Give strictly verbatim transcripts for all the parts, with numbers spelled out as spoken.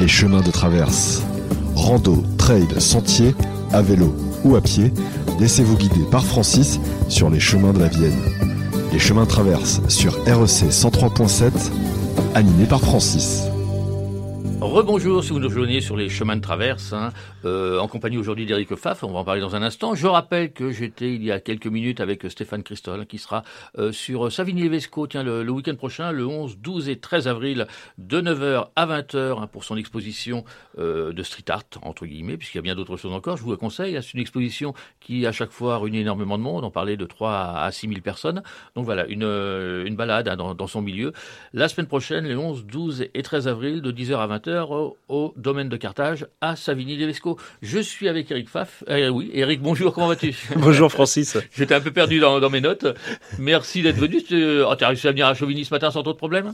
les chemins de traverse. Rando, trail, sentier, à vélo ou à pied, laissez-vous guider par Francis sur les chemins de la Vienne. Les chemins de traverse sur R E C cent trois point sept, animé par Francis. Rebonjour, si vous nous rejoignez sur les chemins de traverse, hein, euh, en compagnie aujourd'hui d'Éric Pfaff, on va en parler dans un instant. Je rappelle que j'étais il y a quelques minutes avec Stéphane Christol, qui sera euh, sur Savigny-lès-Vesco, tiens, le, le week-end prochain, le onze, douze et treize avril, de neuf heures à vingt heures, hein, pour son exposition euh, de street art, entre guillemets, puisqu'il y a bien d'autres choses encore. Je vous le conseille, c'est une exposition qui, à chaque fois, réunit énormément de monde. On parlait de trois à six mille personnes. Donc voilà, une, une balade hein, dans, dans son milieu. La semaine prochaine, les onze, douze et treize avril, de dix heures à vingt heures, Au, au domaine de Carthage à Savigny-lès-Vesco. Je suis avec Éric Pfaff. Euh, oui, Éric, bonjour, comment vas-tu? Bonjour Francis. J'étais un peu perdu dans, dans mes notes. Merci d'être venu. Tu oh, as réussi à venir à Chauvigny ce matin sans trop de problème?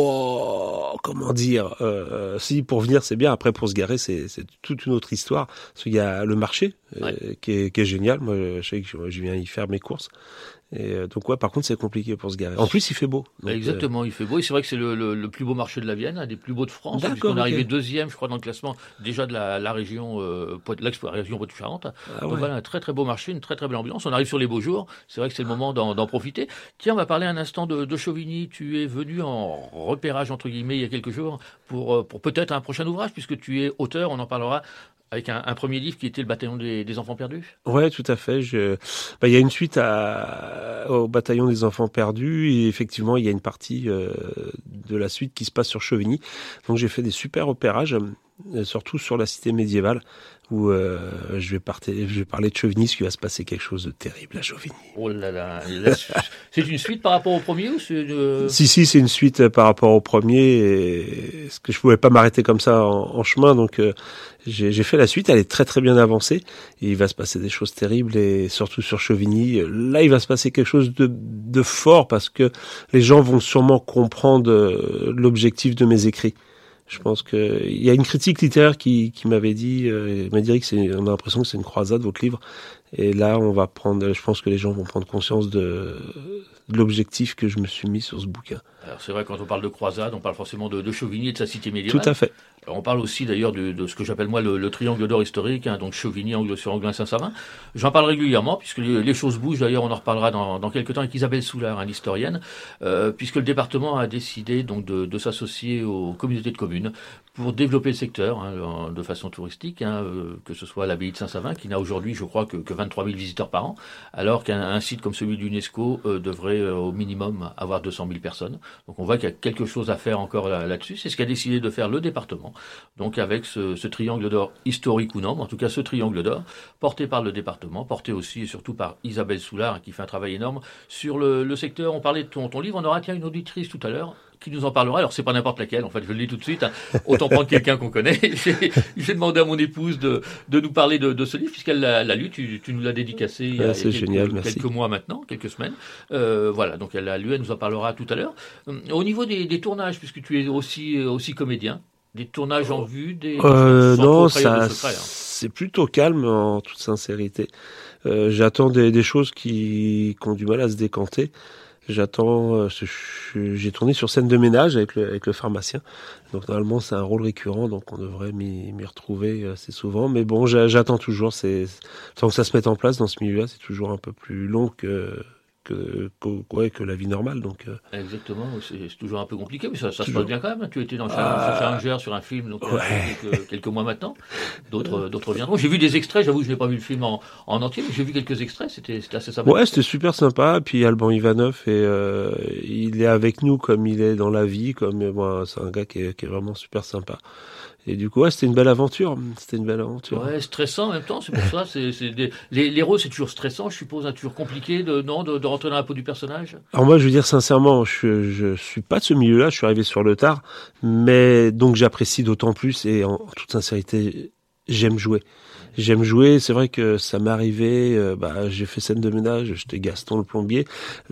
Oh, comment dire euh, Si, pour venir, c'est bien. Après, pour se garer, c'est, c'est toute une autre histoire. Parce qu'il y a le marché, ouais. euh, qui, est, qui est génial. Moi, je sais que je, je viens y faire mes courses. Et euh, donc, ouais, par contre, c'est compliqué pour se garer. En plus, il fait beau. Donc, Exactement, euh... il fait beau. Et c'est vrai que c'est le, le, le plus beau marché de la Vienne, un des plus beaux de France. D'accord, puisqu'on est okay. arrivé deuxième, je crois, dans le classement déjà de la, la région, euh, la région Poitou-Charentes. Ah, donc ouais. Voilà, un très très beau marché, une très très belle ambiance. On arrive sur les beaux jours. C'est vrai que c'est le moment d'en, d'en profiter. Tiens, on va parler un instant de, de Chauvigny. Tu es venu en repérage, entre guillemets, il y a quelques jours, pour, pour peut-être un prochain ouvrage, puisque tu es auteur, on en parlera, avec un, un premier livre qui était le bataillon des, des enfants perdus. Ouais, tout à fait. Je... Bah, il y a une suite à... au bataillon des enfants perdus et effectivement, il y a une partie euh, de la suite qui se passe sur Chauvigny. Donc, j'ai fait des super repérages, surtout sur la cité médiévale, où euh, je, vais partir, je vais parler de Chauvigny, parce qu'il va se passer quelque chose de terrible à Chauvigny. Oh là là, c'est une suite par rapport au premier ou c'est une... Si, si, c'est une suite par rapport au premier, et... parce que je pouvais pas m'arrêter comme ça en, en chemin, donc euh, j'ai, j'ai fait la suite, elle est très très bien avancée, et il va se passer des choses terribles, et surtout sur Chauvigny, là il va se passer quelque chose de, de fort, parce que les gens vont sûrement comprendre euh, l'objectif de mes écrits. Je pense que il y a une critique littéraire qui, qui m'avait dit, euh, m'a dit que c'est, on a l'impression que c'est une croisade votre livre. Et là, on va prendre, je pense que les gens vont prendre conscience de, de l'objectif que je me suis mis sur ce bouquin. Alors c'est vrai, quand on parle de croisade, on parle forcément de, de Chauvigny et de sa cité médiévale. Tout à fait. Alors on parle aussi d'ailleurs de, de ce que j'appelle moi le, le triangle d'or historique, hein, donc Chauvigny, Angle-sur-Anglin, Saint-Savin. J'en parle régulièrement puisque les, les choses bougent. D'ailleurs, on en reparlera dans, dans quelques temps avec Isabelle Soulard, hein, l'historienne, euh, puisque le département a décidé donc de, de s'associer aux communautés de communes pour développer le secteur hein, de façon touristique, hein, euh, que ce soit l'abbaye de Saint-Savin qui n'a aujourd'hui, je crois, que, que vingt-trois mille visiteurs par an, alors qu'un un site comme celui de l'UNESCO euh, devrait euh, au minimum avoir deux cent mille personnes. Donc on voit qu'il y a quelque chose à faire encore là, là-dessus. C'est ce qu'a décidé de faire le département. Donc avec ce, ce triangle d'or historique ou non, en tout cas ce triangle d'or, porté par le département, porté aussi et surtout par Isabelle Soulard, qui fait un travail énorme sur le, le secteur. On parlait de ton, ton livre, on aura tiens une auditrice tout à l'heure qui nous en parlera. Alors c'est pas n'importe laquelle, en fait je le dis tout de suite, hein. Autant prendre quelqu'un qu'on connaît. J'ai, j'ai demandé à mon épouse de, de nous parler de, de ce livre, puisqu'elle l'a, l'a lu, tu, tu nous l'as dédicacé il y a, ah, c'est il y a génial, quelques, merci. quelques mois maintenant, quelques semaines. Euh, voilà, donc elle l'a lu, elle nous en parlera tout à l'heure. Au niveau des, des tournages, puisque tu es aussi, aussi comédien, des tournages en vue, des euh, non, ça, de secret, hein. C'est plutôt calme en toute sincérité. Euh, j'attends des, des choses qui, qui ont du mal à se décanter. J'attends, euh, je, j'ai tourné sur scène de ménage avec le, avec le pharmacien. Donc normalement c'est un rôle récurrent, donc on devrait m'y, m'y retrouver assez souvent. Mais bon, j'attends toujours. C'est tant que ça se met en place dans ce milieu-là, c'est toujours un peu plus long que que que, ouais, que la vie normale. Donc euh... exactement, c'est, c'est toujours un peu compliqué, mais ça, ça se passe bien quand même. Tu étais dans ah... Challenger sur un film, donc ouais. il y a quelques, quelques mois maintenant. D'autres, d'autres viendront. J'ai vu des extraits. J'avoue, je n'ai pas vu le film en, en entier, mais j'ai vu quelques extraits. C'était, c'était assez sympa. Ouais, c'était super sympa. Puis Alban Ivanov, et euh, il est avec nous comme il est dans la vie, comme bon, c'est un gars qui est, qui est vraiment super sympa. Et du coup, ouais, c'était une belle aventure. C'était une belle aventure. Ouais, stressant en même temps, c'est pour ça. C'est, c'est des... les, les héros, c'est toujours stressant, je suppose, hein, toujours compliqué de, non, de, de rentrer dans la peau du personnage. Alors moi, je veux dire sincèrement, je, je suis pas de ce milieu-là, je suis arrivé sur le tard, mais donc j'apprécie d'autant plus, et en, en toute sincérité, j'aime jouer. J'aime jouer, c'est vrai que ça m'est arrivé, euh, bah, j'ai fait scène de ménage, j'étais Gaston le plombier.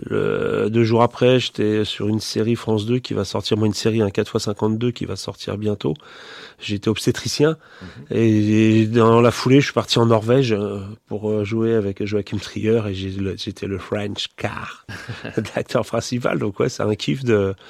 Le, deux jours après, j'étais sur une série France deux qui va sortir, moi une série, un quatre fois cinquante-deux qui va sortir bientôt. J'étais obstétricien, mmh. et, et dans la foulée, je suis parti en Norvège pour jouer avec Joachim Trier, et j'ai, j'étais le French car de l'acteur principal. Donc ouais, c'est un kiff de...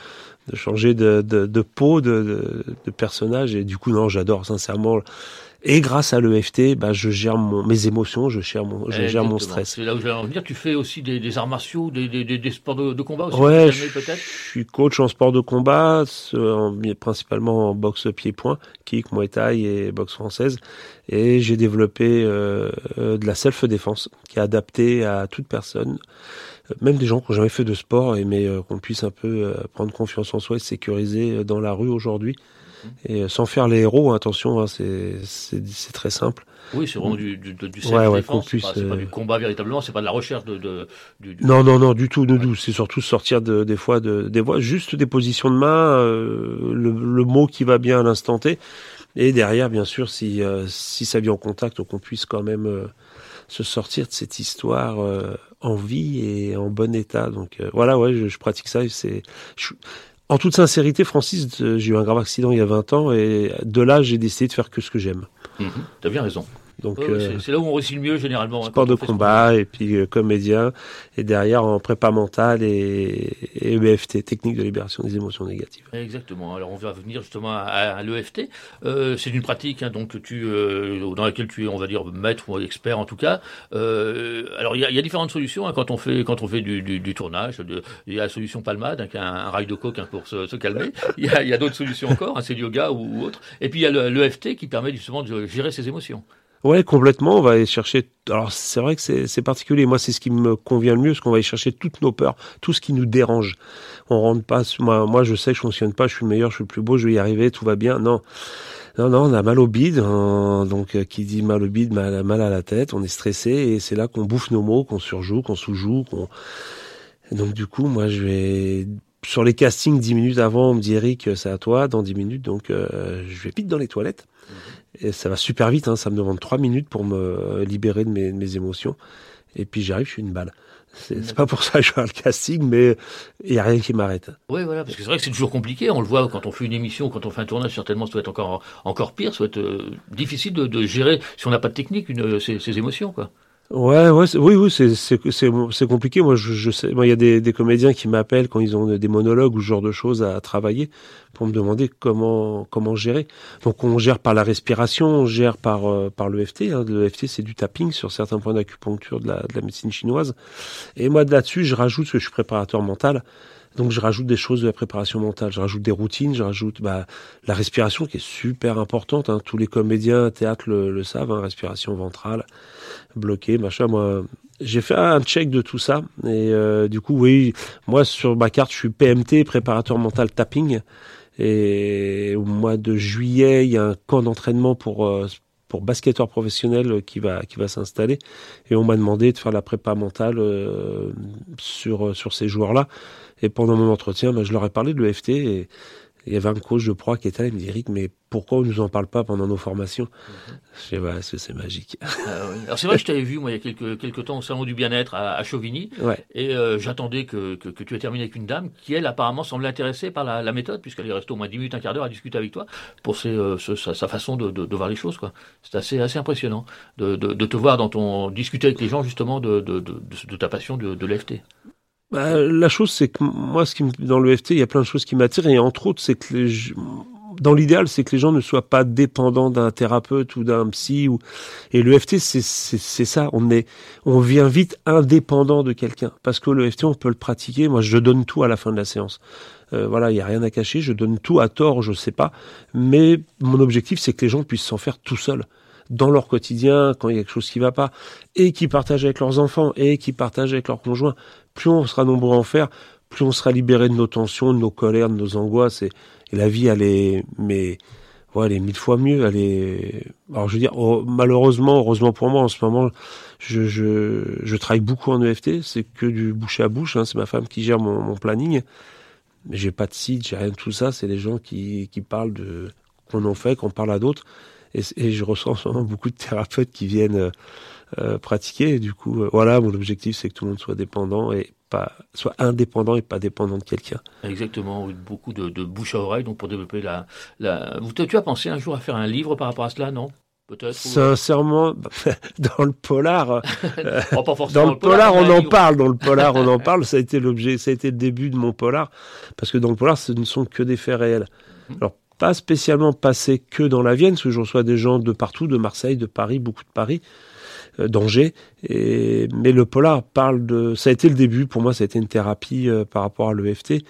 de changer de, de, de peau, de, de, de personnage. Et du coup, non, j'adore sincèrement. Et grâce à l'E F T, bah, je gère mon, mes émotions, je gère mon, je gère mon stress. C'est là où j'allais en venir. Tu fais aussi des, des arts martiaux, des, des, des, des sports de, de combat aussi. Ouais, je peut-être suis coach en sport de combat, en, principalement en boxe pied-point, kick, muay thai et boxe française. Et j'ai développé euh, de la self-défense qui est adaptée à toute personne, même des gens qui n'ont jamais fait de sport, mais euh, qu'on puisse un peu euh, prendre confiance en soi et se sécuriser dans la rue aujourd'hui. Et sans faire les héros, attention, hein, c'est, c'est, c'est très simple. Oui, c'est vraiment du, du, du self-défense, ouais, ouais, c'est, puisse, pas, c'est pas du combat véritablement, c'est pas de la recherche de... de du, du... Non, non, non, du tout, du tout. C'est surtout sortir de, des fois, de, des voix, juste des positions de main, euh, le, le mot qui va bien à l'instant T. Et derrière, bien sûr, si, euh, si ça vient en contact, qu'on puisse quand même euh, se sortir de cette histoire euh, en vie et en bon état. Donc euh, voilà, ouais, je, je pratique ça. Et c'est... Je, En toute sincérité, Francis, j'ai eu un grave accident il y a vingt ans et de là, j'ai décidé de faire que ce que j'aime. Mmh, t'as bien raison. Donc, ouais, euh, c'est, c'est là où on réussit le mieux généralement. Sport hein, de combat et puis euh, comédien et derrière en prépa mentale et, et E F T, technique de libération des émotions négatives. Exactement. Alors on va venir justement à, à l'E F T. Euh, c'est une pratique hein, donc tu euh, dans laquelle tu es, on va dire maître ou expert en tout cas. Euh, alors il y a, y a différentes solutions hein, quand on fait quand on fait du, du, du tournage. Il y a la solution palmade, hein, un, un rail de coke hein, pour se, se calmer. Il y a, y a d'autres solutions encore, hein, c'est le yoga ou, ou autre. Et puis il y a le, l'E F T qui permet justement de gérer ses émotions. Ouais, complètement. On va aller chercher. Alors, c'est vrai que c'est, c'est particulier. Moi, c'est ce qui me convient le mieux, parce qu'on va aller chercher toutes nos peurs, tout ce qui nous dérange. On rentre pas. Moi, moi, je sais que je fonctionne pas. Je suis le meilleur, je suis le plus beau, je vais y arriver, tout va bien. Non, non, non. On a mal au bide. On, donc, euh, qui dit mal au bide, mal, mal à la tête. On est stressé, et c'est là qu'on bouffe nos mots, qu'on surjoue, qu'on sous-joue. Qu'on... Et donc, du coup, moi, je vais. Sur les castings, dix minutes avant, on me dit Eric, c'est à toi, dans dix minutes. Donc, euh, je vais pite dans les toilettes. Et ça va super vite, hein, ça me demande trois minutes pour me libérer de mes, de mes émotions. Et puis j'arrive, je suis une balle. C'est, c'est pas pour ça que je fais le casting, mais il n'y a rien qui m'arrête. Oui, voilà, parce que c'est vrai que c'est toujours compliqué. On le voit quand on fait une émission, quand on fait un tournage, certainement, ça doit être encore, encore pire, ça doit être euh, difficile de, de gérer, si on n'a pas de technique, une, ces, ces émotions, quoi. Ouais, ouais, c'est, oui, oui, c'est, c'est, c'est, c'est compliqué. Moi, je, je sais, moi, il y a des, des comédiens qui m'appellent quand ils ont des monologues ou ce genre de choses à travailler pour me demander comment, comment gérer. Donc, on gère par la respiration, on gère par, euh, par l'E F T. Hein. L'E F T, c'est du tapping sur certains points d'acupuncture de la, de la médecine chinoise. Et moi, de là-dessus, je rajoute, parce que je suis préparateur mental. Donc, je rajoute des choses de la préparation mentale. Je rajoute des routines, je rajoute bah, la respiration qui est super importante. Hein. Tous les comédiens, théâtre le, le savent, hein, respiration ventrale, bloquée, machin. Moi, j'ai fait un check de tout ça. Et euh, du coup, oui, moi, sur ma carte, je suis P M T, préparateur mental tapping. Et au mois de juillet, il y a un camp d'entraînement pour... Euh, pour basketteur professionnel qui va qui va s'installer et on m'a demandé de faire la prépa mentale euh, sur sur ces joueurs-là et pendant mon entretien ben, je leur ai parlé de l'E F T et il y avait un coach de proie qui était là, il me dit Eric mais pourquoi on nous en parle pas pendant nos formations? mm-hmm. Je sais pas, c'est, c'est magique. Ah, oui. Alors c'est vrai que je t'avais vu moi il y a quelques quelques temps au salon du bien-être à, à Chauvigny ouais. et euh, j'attendais que, que que tu aies terminé avec une dame qui elle apparemment semblait intéressée par la, la méthode puisqu'elle est restée au moins dix minutes un quart d'heure à discuter avec toi pour ses, euh, ce, sa, sa façon de, de, de voir les choses quoi. C'est assez assez impressionnant de, de, de te voir dans ton discuter avec les gens justement de de, de, de, de ta passion de, de l'E F T. Bah, la chose, c'est que moi, ce qui me, dans l'E F T, il y a plein de choses qui m'attirent, et entre autres, c'est que les, dans l'idéal, c'est que les gens ne soient pas dépendants d'un thérapeute ou d'un psy. Ou, et l'E F T, c'est, c'est, c'est ça. On est, on vient vite indépendant de quelqu'un, parce que l'E F T, on peut le pratiquer. Moi, je donne tout à la fin de la séance. Euh, voilà, il y a rien à cacher. Je donne tout à tort, je sais pas. Mais mon objectif, c'est que les gens puissent s'en faire tout seuls. Dans leur quotidien, quand il y a quelque chose qui va pas, et qui partagent avec leurs enfants, et qui partagent avec leurs conjoints. Plus on sera nombreux à en faire, plus on sera libéré de nos tensions, de nos colères, de nos angoisses, et, et la vie, elle est, mais, ouais, elle est mille fois mieux, elle est, alors je veux dire, oh, malheureusement, heureusement pour moi, en ce moment, je, je, je travaille beaucoup en E F T, c'est que du bouche à bouche, hein, c'est ma femme qui gère mon, mon planning, mais j'ai pas de site, j'ai rien de tout ça, c'est les gens qui, qui parlent de, qu'on en fait, qu'on parle à d'autres. Et, et je reçois en ce moment beaucoup de thérapeutes qui viennent euh, pratiquer. Et du coup, euh, voilà, mon objectif, c'est que tout le monde soit dépendant et pas soit indépendant et pas dépendant de quelqu'un. Exactement, oui, beaucoup de, de bouche à oreille, donc pour développer la, la... Tu as pensé un jour à faire un livre par rapport à cela, non? peut-être. Sincèrement, dans le polar, euh, oh, pas forcément dans le polar, polar on en livre. parle. Dans le polar, on en parle. Ça a été l'objet, ça a été le début de mon polar, parce que dans le polar, ce ne sont que des faits réels. Mmh. Alors, pas spécialement passé que dans la Vienne, parce que je reçois des gens de partout, de Marseille, de Paris, beaucoup de Paris, euh, d'Angers. Et mais le polar parle de, ça a été le début. Pour moi, ça a été une thérapie euh, par rapport à l'E F T.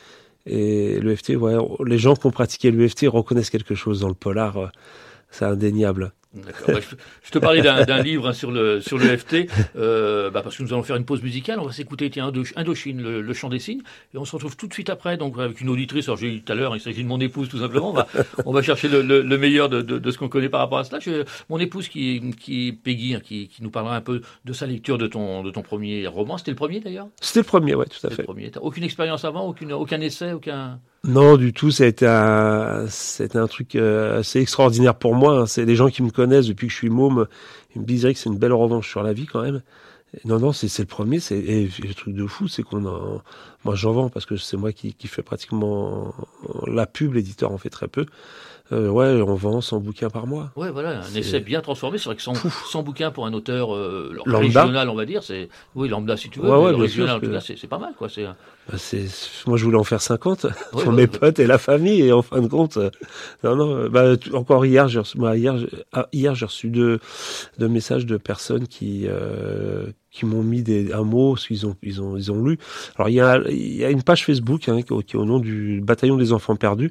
Et l'E F T, ouais, les gens qui ont pratiqué l'E F T reconnaissent quelque chose dans le polar. Euh, c'est indéniable. D'accord. Bah, je, je te parlais d'un, d'un livre hein, sur le sur le F T, euh, bah, parce que nous allons faire une pause musicale. On va s'écouter tiens, Indochine, le, le chant des signes, et on se retrouve tout de suite après. Donc avec une auditrice. Alors j'ai dit tout à l'heure, il s'agit de mon épouse tout simplement. On va on va chercher le, le, le meilleur de, de, de ce qu'on connaît par rapport à cela. Je, mon épouse qui qui Peggy, hein, qui, qui nous parlera un peu de sa lecture de ton de ton premier roman. C'était le premier d'ailleurs. C'était le premier, ouais, tout à C'était fait. Le premier. T'as aucune expérience avant, aucune aucun essai, aucun. Non, du tout. Ça a été un, c'était un truc euh, assez extraordinaire pour moi. Hein. C'est les gens qui me connaissent depuis que je suis môme. Ils me disent que c'est une belle revanche sur la vie quand même. Et non, non, c'est, c'est le premier. C'est, et le truc de fou, c'est qu'on a, moi j'en vends parce que c'est moi qui, qui fais pratiquement la pub. L'éditeur en fait très peu. Euh, ouais, on vend cent bouquins par mois. Ouais, voilà, un c'est... essai bien transformé. C'est vrai que cent, cent bouquins pour un auteur euh, lambda. Régional, on va dire, c'est oui lambda si tu veux. Ouais, ouais, mais régional, sûr, en tout cas, c'est, c'est pas mal, quoi. C'est. Bah c'est, moi je voulais en faire cinquante ouais, pour ouais, mes ouais. potes et la famille, et en fin de compte, euh, non, non. Bah encore hier, j'ai reçu, bah, hier, ah, hier j'ai reçu deux, deux messages de personnes qui. Euh, qui m'ont mis des, un mot, parce qu'ils ont, ils ont, ils ont lu. Alors, il y a, il y a une page Facebook, hein, qui, qui est au nom du Bataillon des Enfants Perdus.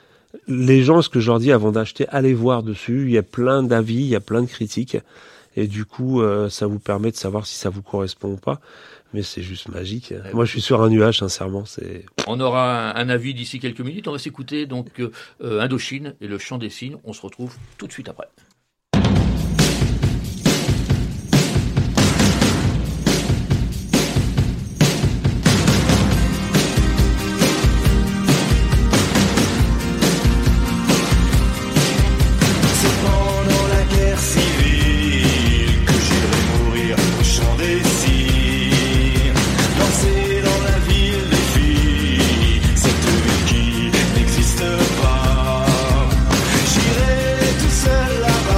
Les gens, ce que je leur dis avant d'acheter, allez voir dessus. Il y a plein d'avis, il y a plein de critiques. Et du coup, euh, ça vous permet de savoir si ça vous correspond ou pas. Mais c'est juste magique. Ouais, Moi, je suis sur un nuage, sincèrement. C'est... On aura un, un avis d'ici quelques minutes. On va s'écouter donc euh, Indochine et le chant des signes. On se retrouve tout de suite après. J'irai tout seul là-bas.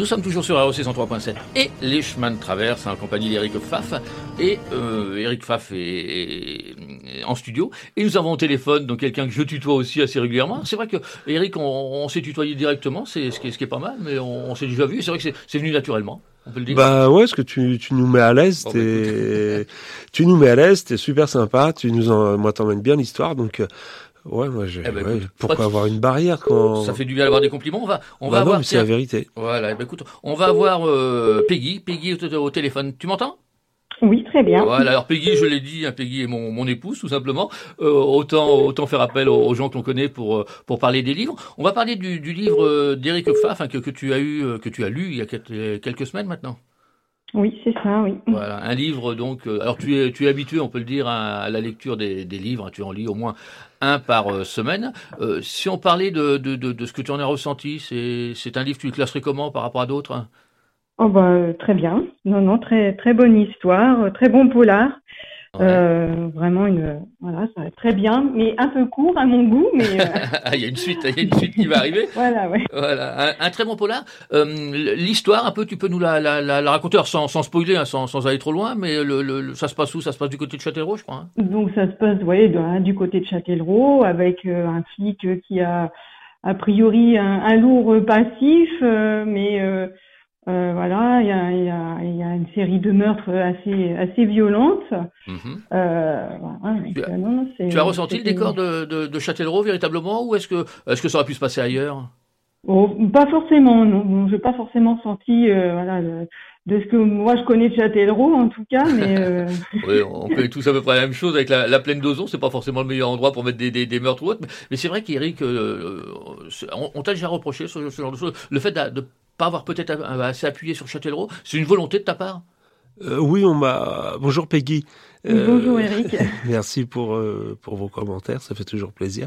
Nous sommes toujours sur R E C cent trois point sept et les chemins de traverse en compagnie d'Éric Pfaff. Et euh, Éric Pfaff est, est, est en studio. Et nous avons au téléphone donc quelqu'un que je tutoie aussi assez régulièrement. C'est vrai que Éric, on, on s'est tutoyé directement, c'est ce qui est, ce qui est pas mal, mais on, on s'est déjà vu. Et c'est vrai que c'est, c'est venu naturellement. On peut le dire. Bah ouais, parce que tu, tu nous mets à l'aise, bon, t'es, bah, tu nous mets à l'aise, t'es super sympa, tu nous en, moi t'emmènes bien l'histoire, donc. Euh, Ouais, moi, je, eh ben, ouais, écoute, pourquoi avoir une barrière quand... Ça fait du bien d'avoir des compliments. On va, on bah va non, avoir. Mais c'est la vérité. Voilà. Ben, écoute, on va avoir euh, Peggy, Peggy au, au téléphone. Tu m'entends? Oui, très bien. Voilà. Alors Peggy, je l'ai dit, hein, Peggy est mon, mon épouse, tout simplement. Euh, autant, autant faire appel aux, aux gens qu'on connaît pour, pour parler des livres. On va parler du, du livre d'Éric Pfaff, hein, que, que tu as eu, que tu as lu il y a quelques, quelques semaines maintenant. Oui, c'est ça, oui. Voilà, un livre donc. Euh, alors tu es, tu es habitué, on peut le dire, à, à la lecture des, des livres. Hein, tu en lis au moins un par euh, semaine. Euh, si on parlait de, de, de, de ce que tu en as ressenti, c'est, c'est un livre, tu le classerais comment par rapport à d'autres? Hein? Oh bah euh, très bien. Non, non, très, très bonne histoire, euh, très bon polar. Ouais. Euh, vraiment une, voilà, ça va très bien, mais un peu court à mon goût, mais. Euh... il y a une suite, il y a une suite qui va arriver. Voilà, ouais. Voilà, un, un très bon polar. Euh, l'histoire, un peu, tu peux nous la, la, la, la raconter sans, sans spoiler, hein, sans, sans aller trop loin, mais le, le, le, ça se passe où? Ça se passe du côté de Châtellerault, je crois. Hein. Donc ça se passe, ouais, de, du côté de Châtellerault, avec euh, un flic qui a a priori un, un lourd passif, euh, mais. Euh, Euh, voilà, il y a, y, a, y a une série de meurtres assez, assez violentes. Mm-hmm. Euh, voilà, donc, tu as, non, c'est, tu as ressenti le décor de, de, de Châtellerault véritablement, ou est-ce que, est-ce que ça aurait pu se passer ailleurs? Oh, pas forcément, non. Je n'ai pas forcément senti euh, voilà, de, de ce que moi je connais de Châtellerault en tout cas, mais. Euh... oui, on connaît tous à peu près la même chose avec la, la plaine d'Ozon. C'est pas forcément le meilleur endroit pour mettre des, des, des meurtres ou autres, mais, mais c'est vrai qu'Éric, euh, on, on t'a déjà reproché ce, ce genre de choses, le fait de, de pas avoir peut-être assez appuyé sur Châtellerault, c'est une volonté de ta part? euh, Oui, on m'a. Bonjour Peggy. Euh, Bonjour Éric. Merci pour euh, pour vos commentaires, ça fait toujours plaisir.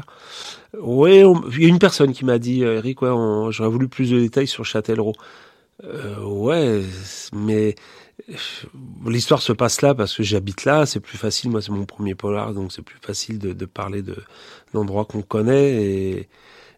Oui, il y a une personne qui m'a dit, Éric, ouais, on, j'aurais voulu plus de détails sur Châtellerault. Euh, ouais, mais l'histoire se passe là parce que j'habite là, c'est plus facile. Moi, c'est mon premier polar, donc c'est plus facile de, de parler de d'endroits qu'on connaît. Et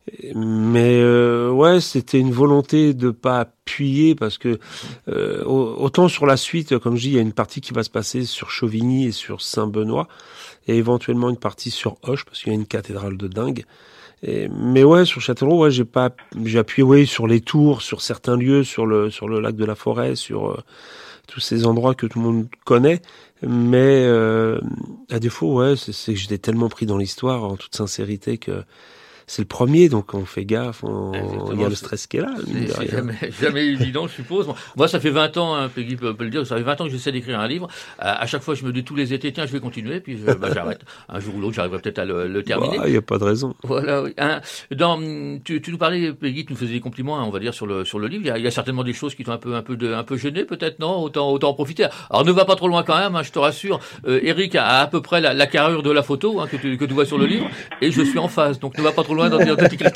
mais euh, ouais, c'était une volonté de pas appuyer parce que euh, autant sur la suite, comme je dis, il y a une partie qui va se passer sur Chauvigny et sur Saint-Benoît, et éventuellement une partie sur Auch parce qu'il y a une cathédrale de dingue. Et, mais ouais, sur Châtellerault, ouais, j'ai pas, j'ai appuyé, ouais, sur les tours, sur certains lieux, sur le, sur le lac de la Forêt, sur euh, tous ces endroits que tout le monde connaît. Mais euh, à défaut, ouais, c'est, c'est que j'étais tellement pris dans l'histoire, en toute sincérité, que c'est le premier, donc on fait gaffe, on, il y a le stress qui est là. C'est, c'est jamais, jamais évident, je suppose. Moi, ça fait vingt ans, hein, Peggy peut, peut le dire, ça fait vingt ans que j'essaie d'écrire un livre. À, à chaque fois, je me dis tous les étés, tiens, je vais continuer, puis je, bah, j'arrête. Un jour ou l'autre, j'arriverai peut-être à le, le terminer. Il n'y a pas de raison. Voilà, oui. Hein, dans, tu, tu nous parlais, Peggy, tu nous faisais des compliments, hein, on va dire, sur le, sur le livre. Il y, a, il y a certainement des choses qui t'ont un peu, un peu, de, un peu gêné, peut-être, non? Autant, autant en profiter. Alors, ne va pas trop loin quand même, hein, je te rassure. Euh, Éric a à peu près la, la carrure de la photo, hein, que tu, que tu vois sur le livre, et je suis en face, donc ne va pas trop loin dans tes critiques.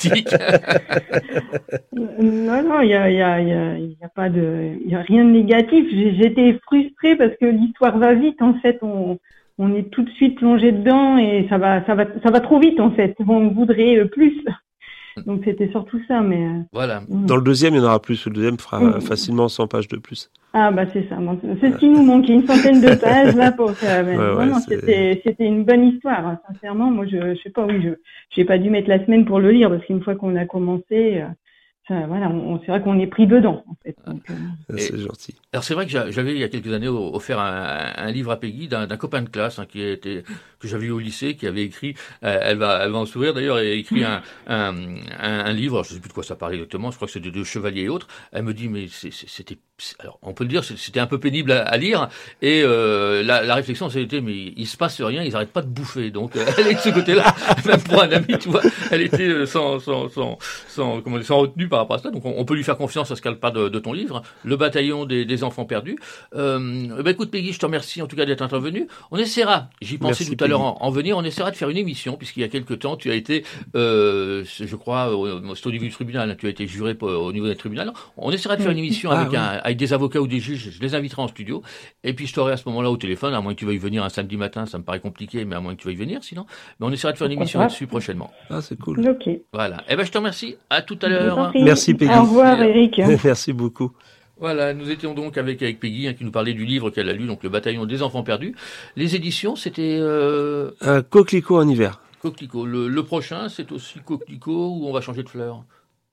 Non, non, il y a, il y a, il y a, il y a pas de, il y a rien de négatif. J'étais frustrée parce que l'histoire va vite. En fait, on, on est tout de suite plongé dedans et ça va, ça va, ça va trop vite en fait. On voudrait plus. Donc c'était surtout ça, mais. Voilà. Dans le deuxième, il y en aura plus. Le deuxième fera mmh. facilement cent pages de plus. Ah bah c'est ça. C'est ce qui nous manquait, une centaine de pages là pour faire. Ouais, vraiment, ouais, c'était, c'était une bonne histoire. Sincèrement, moi je, je sais pas, oui, je, j'ai pas dû mettre la semaine pour le lire parce qu'une fois qu'on a commencé. Ça, voilà, on, c'est vrai qu'on est pris dedans, en fait. Donc, euh... C'est gentil. Alors c'est vrai que j'avais il y a quelques années offert un, un livre à Peggy d'un, d'un copain de classe hein, qui était que j'avais eu au lycée, qui avait écrit, euh, elle va, elle va en sourire d'ailleurs, elle a écrit un, un, un, un livre. Alors, je sais plus de quoi ça parlait exactement. Je crois que c'était de chevaliers et autres. Elle me dit mais c'est, c'était, alors on peut le dire, c'était un peu pénible à, à lire. Et euh, la, la réflexion c'était mais il se passe rien, ils arrêtent pas de bouffer. Donc euh, elle est de ce côté-là, même pour un ami, tu vois, elle était sans, sans, sans, sans, comment dire, sans retenue par rapport à ça. Donc on, on peut lui faire confiance à ce qu'elle parle de, de ton livre, Le bataillon des, des enfants perdus. Euh, ben écoute Peggy, je te remercie en tout cas d'être intervenue. On essaiera, j'y pensais Merci, tout à l'heure en, en venir, on essaiera de faire une émission puisqu'il y a quelque temps tu as été, euh, je crois, au, c'est au niveau du tribunal, tu as été juré au niveau des tribunaux. On essaiera de faire une émission ah, avec, oui. un, avec des avocats ou des juges, je les inviterai en studio et puis je t'aurai à ce moment-là au téléphone, à moins que tu veuilles venir un samedi matin, ça me paraît compliqué, mais à moins que tu veuilles venir sinon. Mais on essaiera de faire une émission là-dessus prochainement. Ah c'est cool. Ok. Voilà. Eh ben je te remercie. À tout à l'heure. Merci Peggy. Au revoir Eric. Merci beaucoup. Voilà, nous étions donc avec, avec Peggy hein, qui nous parlait du livre qu'elle a lu, donc Le Bataillon des enfants perdus. Les éditions, c'était... Euh... Un coquelicot en hiver. Coquelicot. Le, le prochain, c'est aussi Coquelicot où on va changer de fleur.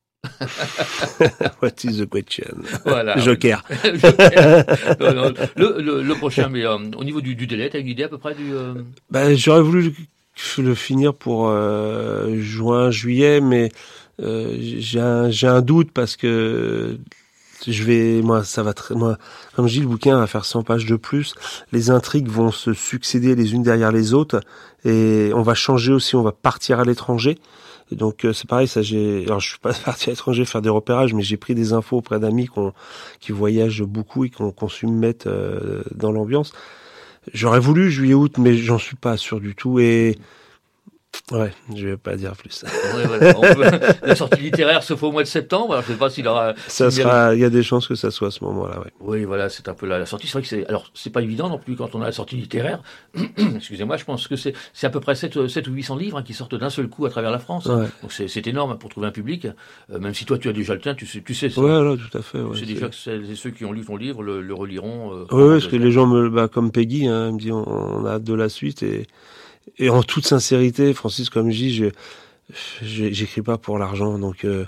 What is the question? Voilà. Joker. Joker. Non, non, le, le, le prochain, mais euh, au niveau du, du délai, t'as une idée à peu près du... Euh... Ben, j'aurais voulu le finir pour euh, juin, juillet, mais euh, j'ai un, j'ai un doute parce que je vais, moi, ça va très, moi, comme je dis, le bouquin va faire cent pages de plus. Les intrigues vont se succéder les unes derrière les autres et on va changer aussi, on va partir à l'étranger. Et donc euh, c'est pareil, ça j'ai, alors je suis pas parti à l'étranger faire des repérages, mais j'ai pris des infos auprès d'amis qu'on, qui voyagent beaucoup et qu'on, qu'on su me mettre euh, dans l'ambiance. J'aurais voulu juillet-août, mais j'en suis pas sûr du tout et ouais, je vais pas dire plus. Ouais, voilà. On peut... La sortie littéraire se fait au mois de septembre. Alors, je sais pas s'il aura. Ça sera. Il y a des chances que ça soit à ce moment-là. Ouais. Oui, voilà, c'est un peu la, la sortie. C'est vrai que c'est. Alors, c'est pas évident non plus quand on a la sortie littéraire. Excusez-moi, je pense que c'est c'est à peu près sept ou huit cents livres hein, qui sortent d'un seul coup à travers la France. Ouais. Hein. Donc c'est c'est énorme pour trouver un public. Euh, même si toi tu as déjà le tien, tu sais, tu sais ça. Ouais, là, tout à fait. Ouais, tu sais c'est... déjà que c'est, ceux qui ont lu ton livre le, le reliront. Euh, oui, parce que les gens me, bah, comme Peggy, hein, me dit on, on a hâte de la suite et. Et en toute sincérité, Francis, comme je dis, je, je j'écris pas pour l'argent, donc euh,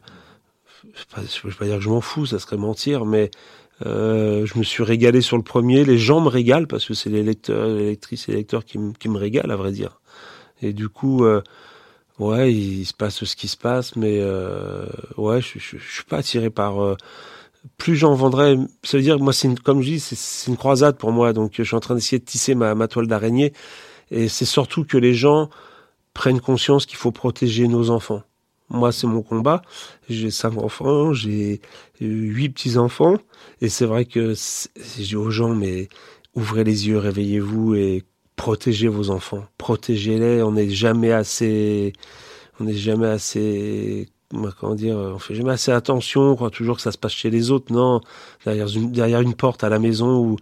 je ne vais pas dire que je m'en fous, ça serait mentir, mais euh, je me suis régalé sur le premier. Les gens me régalent parce que c'est les lecteurs, les lectrices et les lecteurs qui me qui me régalent, à vrai dire. Et du coup, euh, ouais, il, il se passe ce qui se passe, mais euh, ouais, je, je, je suis pas attiré par. Euh, plus j'en vendrais, ça veut dire, moi, c'est une, comme je dis, c'est, c'est une croisade pour moi, donc je suis en train d'essayer de tisser ma, ma toile d'araignée. Et c'est surtout que les gens prennent conscience qu'il faut protéger nos enfants. Moi, c'est mon combat. J'ai cinq enfants, j'ai huit petits-enfants. Et c'est vrai que je dis aux gens, mais ouvrez les yeux, réveillez-vous et protégez vos enfants. Protégez-les. On n'est jamais assez... On n'est jamais assez... Comment dire, on fait jamais assez attention. On croit toujours que ça se passe chez les autres. Non, derrière une, derrière une porte à la maison où...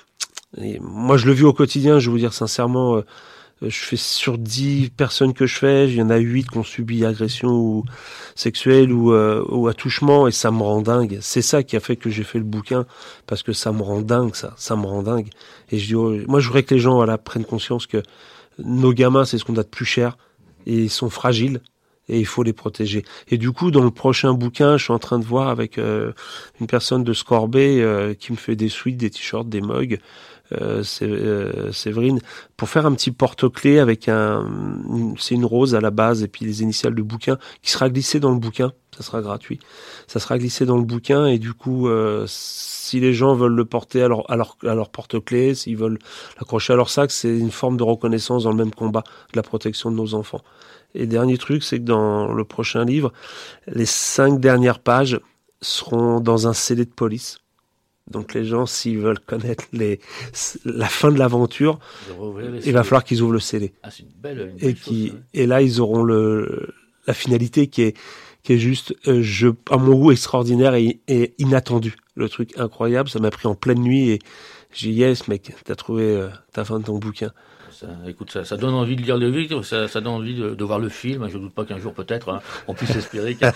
Et moi, je le vis au quotidien, je vais vous dire sincèrement, euh, je fais sur dix personnes que je fais, il y en a huit qui ont subi agression ou sexuelle ou, euh, ou attouchement et ça me rend dingue. C'est ça qui a fait que j'ai fait le bouquin, parce que ça me rend dingue, ça, ça me rend dingue. Et je dis, oh, moi, je voudrais que les gens voilà, prennent conscience que nos gamins, c'est ce qu'on a de plus cher et ils sont fragiles. Et il faut les protéger. Et du coup, dans le prochain bouquin, je suis en train de voir avec euh, une personne de Scorbé euh, qui me fait des sweats, des t-shirts, des mugs, euh, c'est, euh, Séverine, pour faire un petit porte-clés avec un... Une, c'est une rose à la base et puis les initiales du bouquin qui sera glissé dans le bouquin. Ça sera gratuit. Ça sera glissé dans le bouquin et du coup, euh, si les gens veulent le porter à leur, à leur, à leur porte-clés, s'ils veulent l'accrocher à leur sac, c'est une forme de reconnaissance dans le même combat de la protection de nos enfants. Et dernier truc, c'est que dans le prochain livre, les cinq dernières pages seront dans un scellé de police. Donc les gens, s'ils veulent connaître les, la fin de l'aventure, il va falloir qu'ils ouvrent le scellé. Ah, c'est une belle, une belle et, qui, chose, hein. Et là, ils auront le, la finalité qui est, qui est juste, euh, je, à mon goût, extraordinaire et, et inattendu. Le truc incroyable, ça m'a pris en pleine nuit et j'ai dit, yes, mec, t'as trouvé euh, ta fin de ton bouquin. Ça, écoute, ça, ça donne envie de lire le livre, ça, ça donne envie de, de voir le film. Je ne doute pas qu'un jour, peut-être, hein, on puisse espérer qu'un...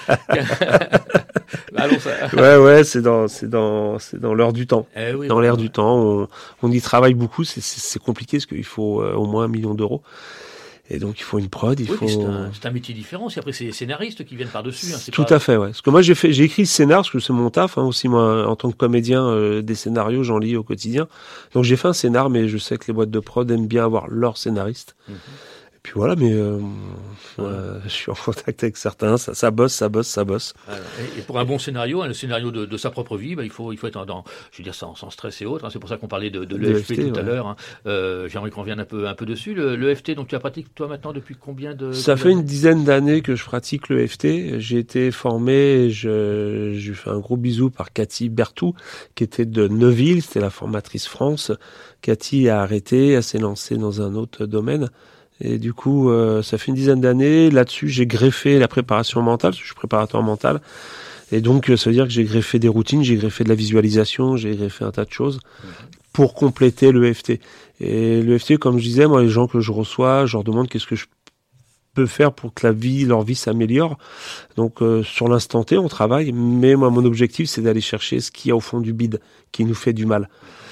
Allons, ça... Ouais, ouais, c'est dans, c'est dans, c'est dans l'heure du temps. Eh oui, dans ouais, l'air ouais. du temps, on, on y travaille beaucoup. C'est, c'est, c'est compliqué parce qu'il faut euh, au moins un million d'euros. Et donc, il faut une prod, il oui, faut... C'est un, c'est un métier différent. Si après, c'est les scénaristes qui viennent par-dessus. Hein, c'est Tout pas... à fait, ouais. Parce que moi, j'ai fait, j'ai écrit le scénar, parce que c'est mon taf, hein, aussi, moi, en tant que comédien, euh, des scénarios, j'en lis au quotidien. Donc, j'ai fait un scénar, mais je sais que les boîtes de prod aiment bien avoir leur scénariste. Mm-hmm. Et puis voilà, mais euh, ouais. euh, je suis en contact avec certains, ça, ça bosse, ça bosse, ça bosse. Alors, et, et pour un bon scénario, hein, le scénario de, de sa propre vie, bah, il faut, il faut être dans, je veux dire, sans, sans stress et autres. Hein, c'est pour ça qu'on parlait de, de l'E F T tout ouais. à l'heure. Hein. Euh, j'aimerais qu'on revienne un peu, un peu dessus. Le, l'E F T, donc tu as pratiqué toi maintenant depuis combien de Ça fait une dizaine d'années que je pratique l'E F T. J'ai été formé, je, j'ai fait un gros bisou par Cathy Bertou, qui était de Neuville, c'était la formatrice France. Cathy a arrêté, elle s'est lancée dans un autre domaine. Et du coup, euh, ça fait une dizaine d'années. Là-dessus, j'ai greffé la préparation mentale, parce que je suis préparateur mental. Et donc, ça veut dire que j'ai greffé des routines, j'ai greffé de la visualisation, j'ai greffé un tas de choses pour compléter l'E F T. Et l'E F T, comme je disais, moi, les gens que je reçois, je leur demande qu'est-ce que je peut faire pour que la vie, leur vie s'améliore. Donc euh, sur l'instant T, on travaille, mais moi mon objectif c'est d'aller chercher ce qu'il y a au fond du bide, qui nous fait du mal.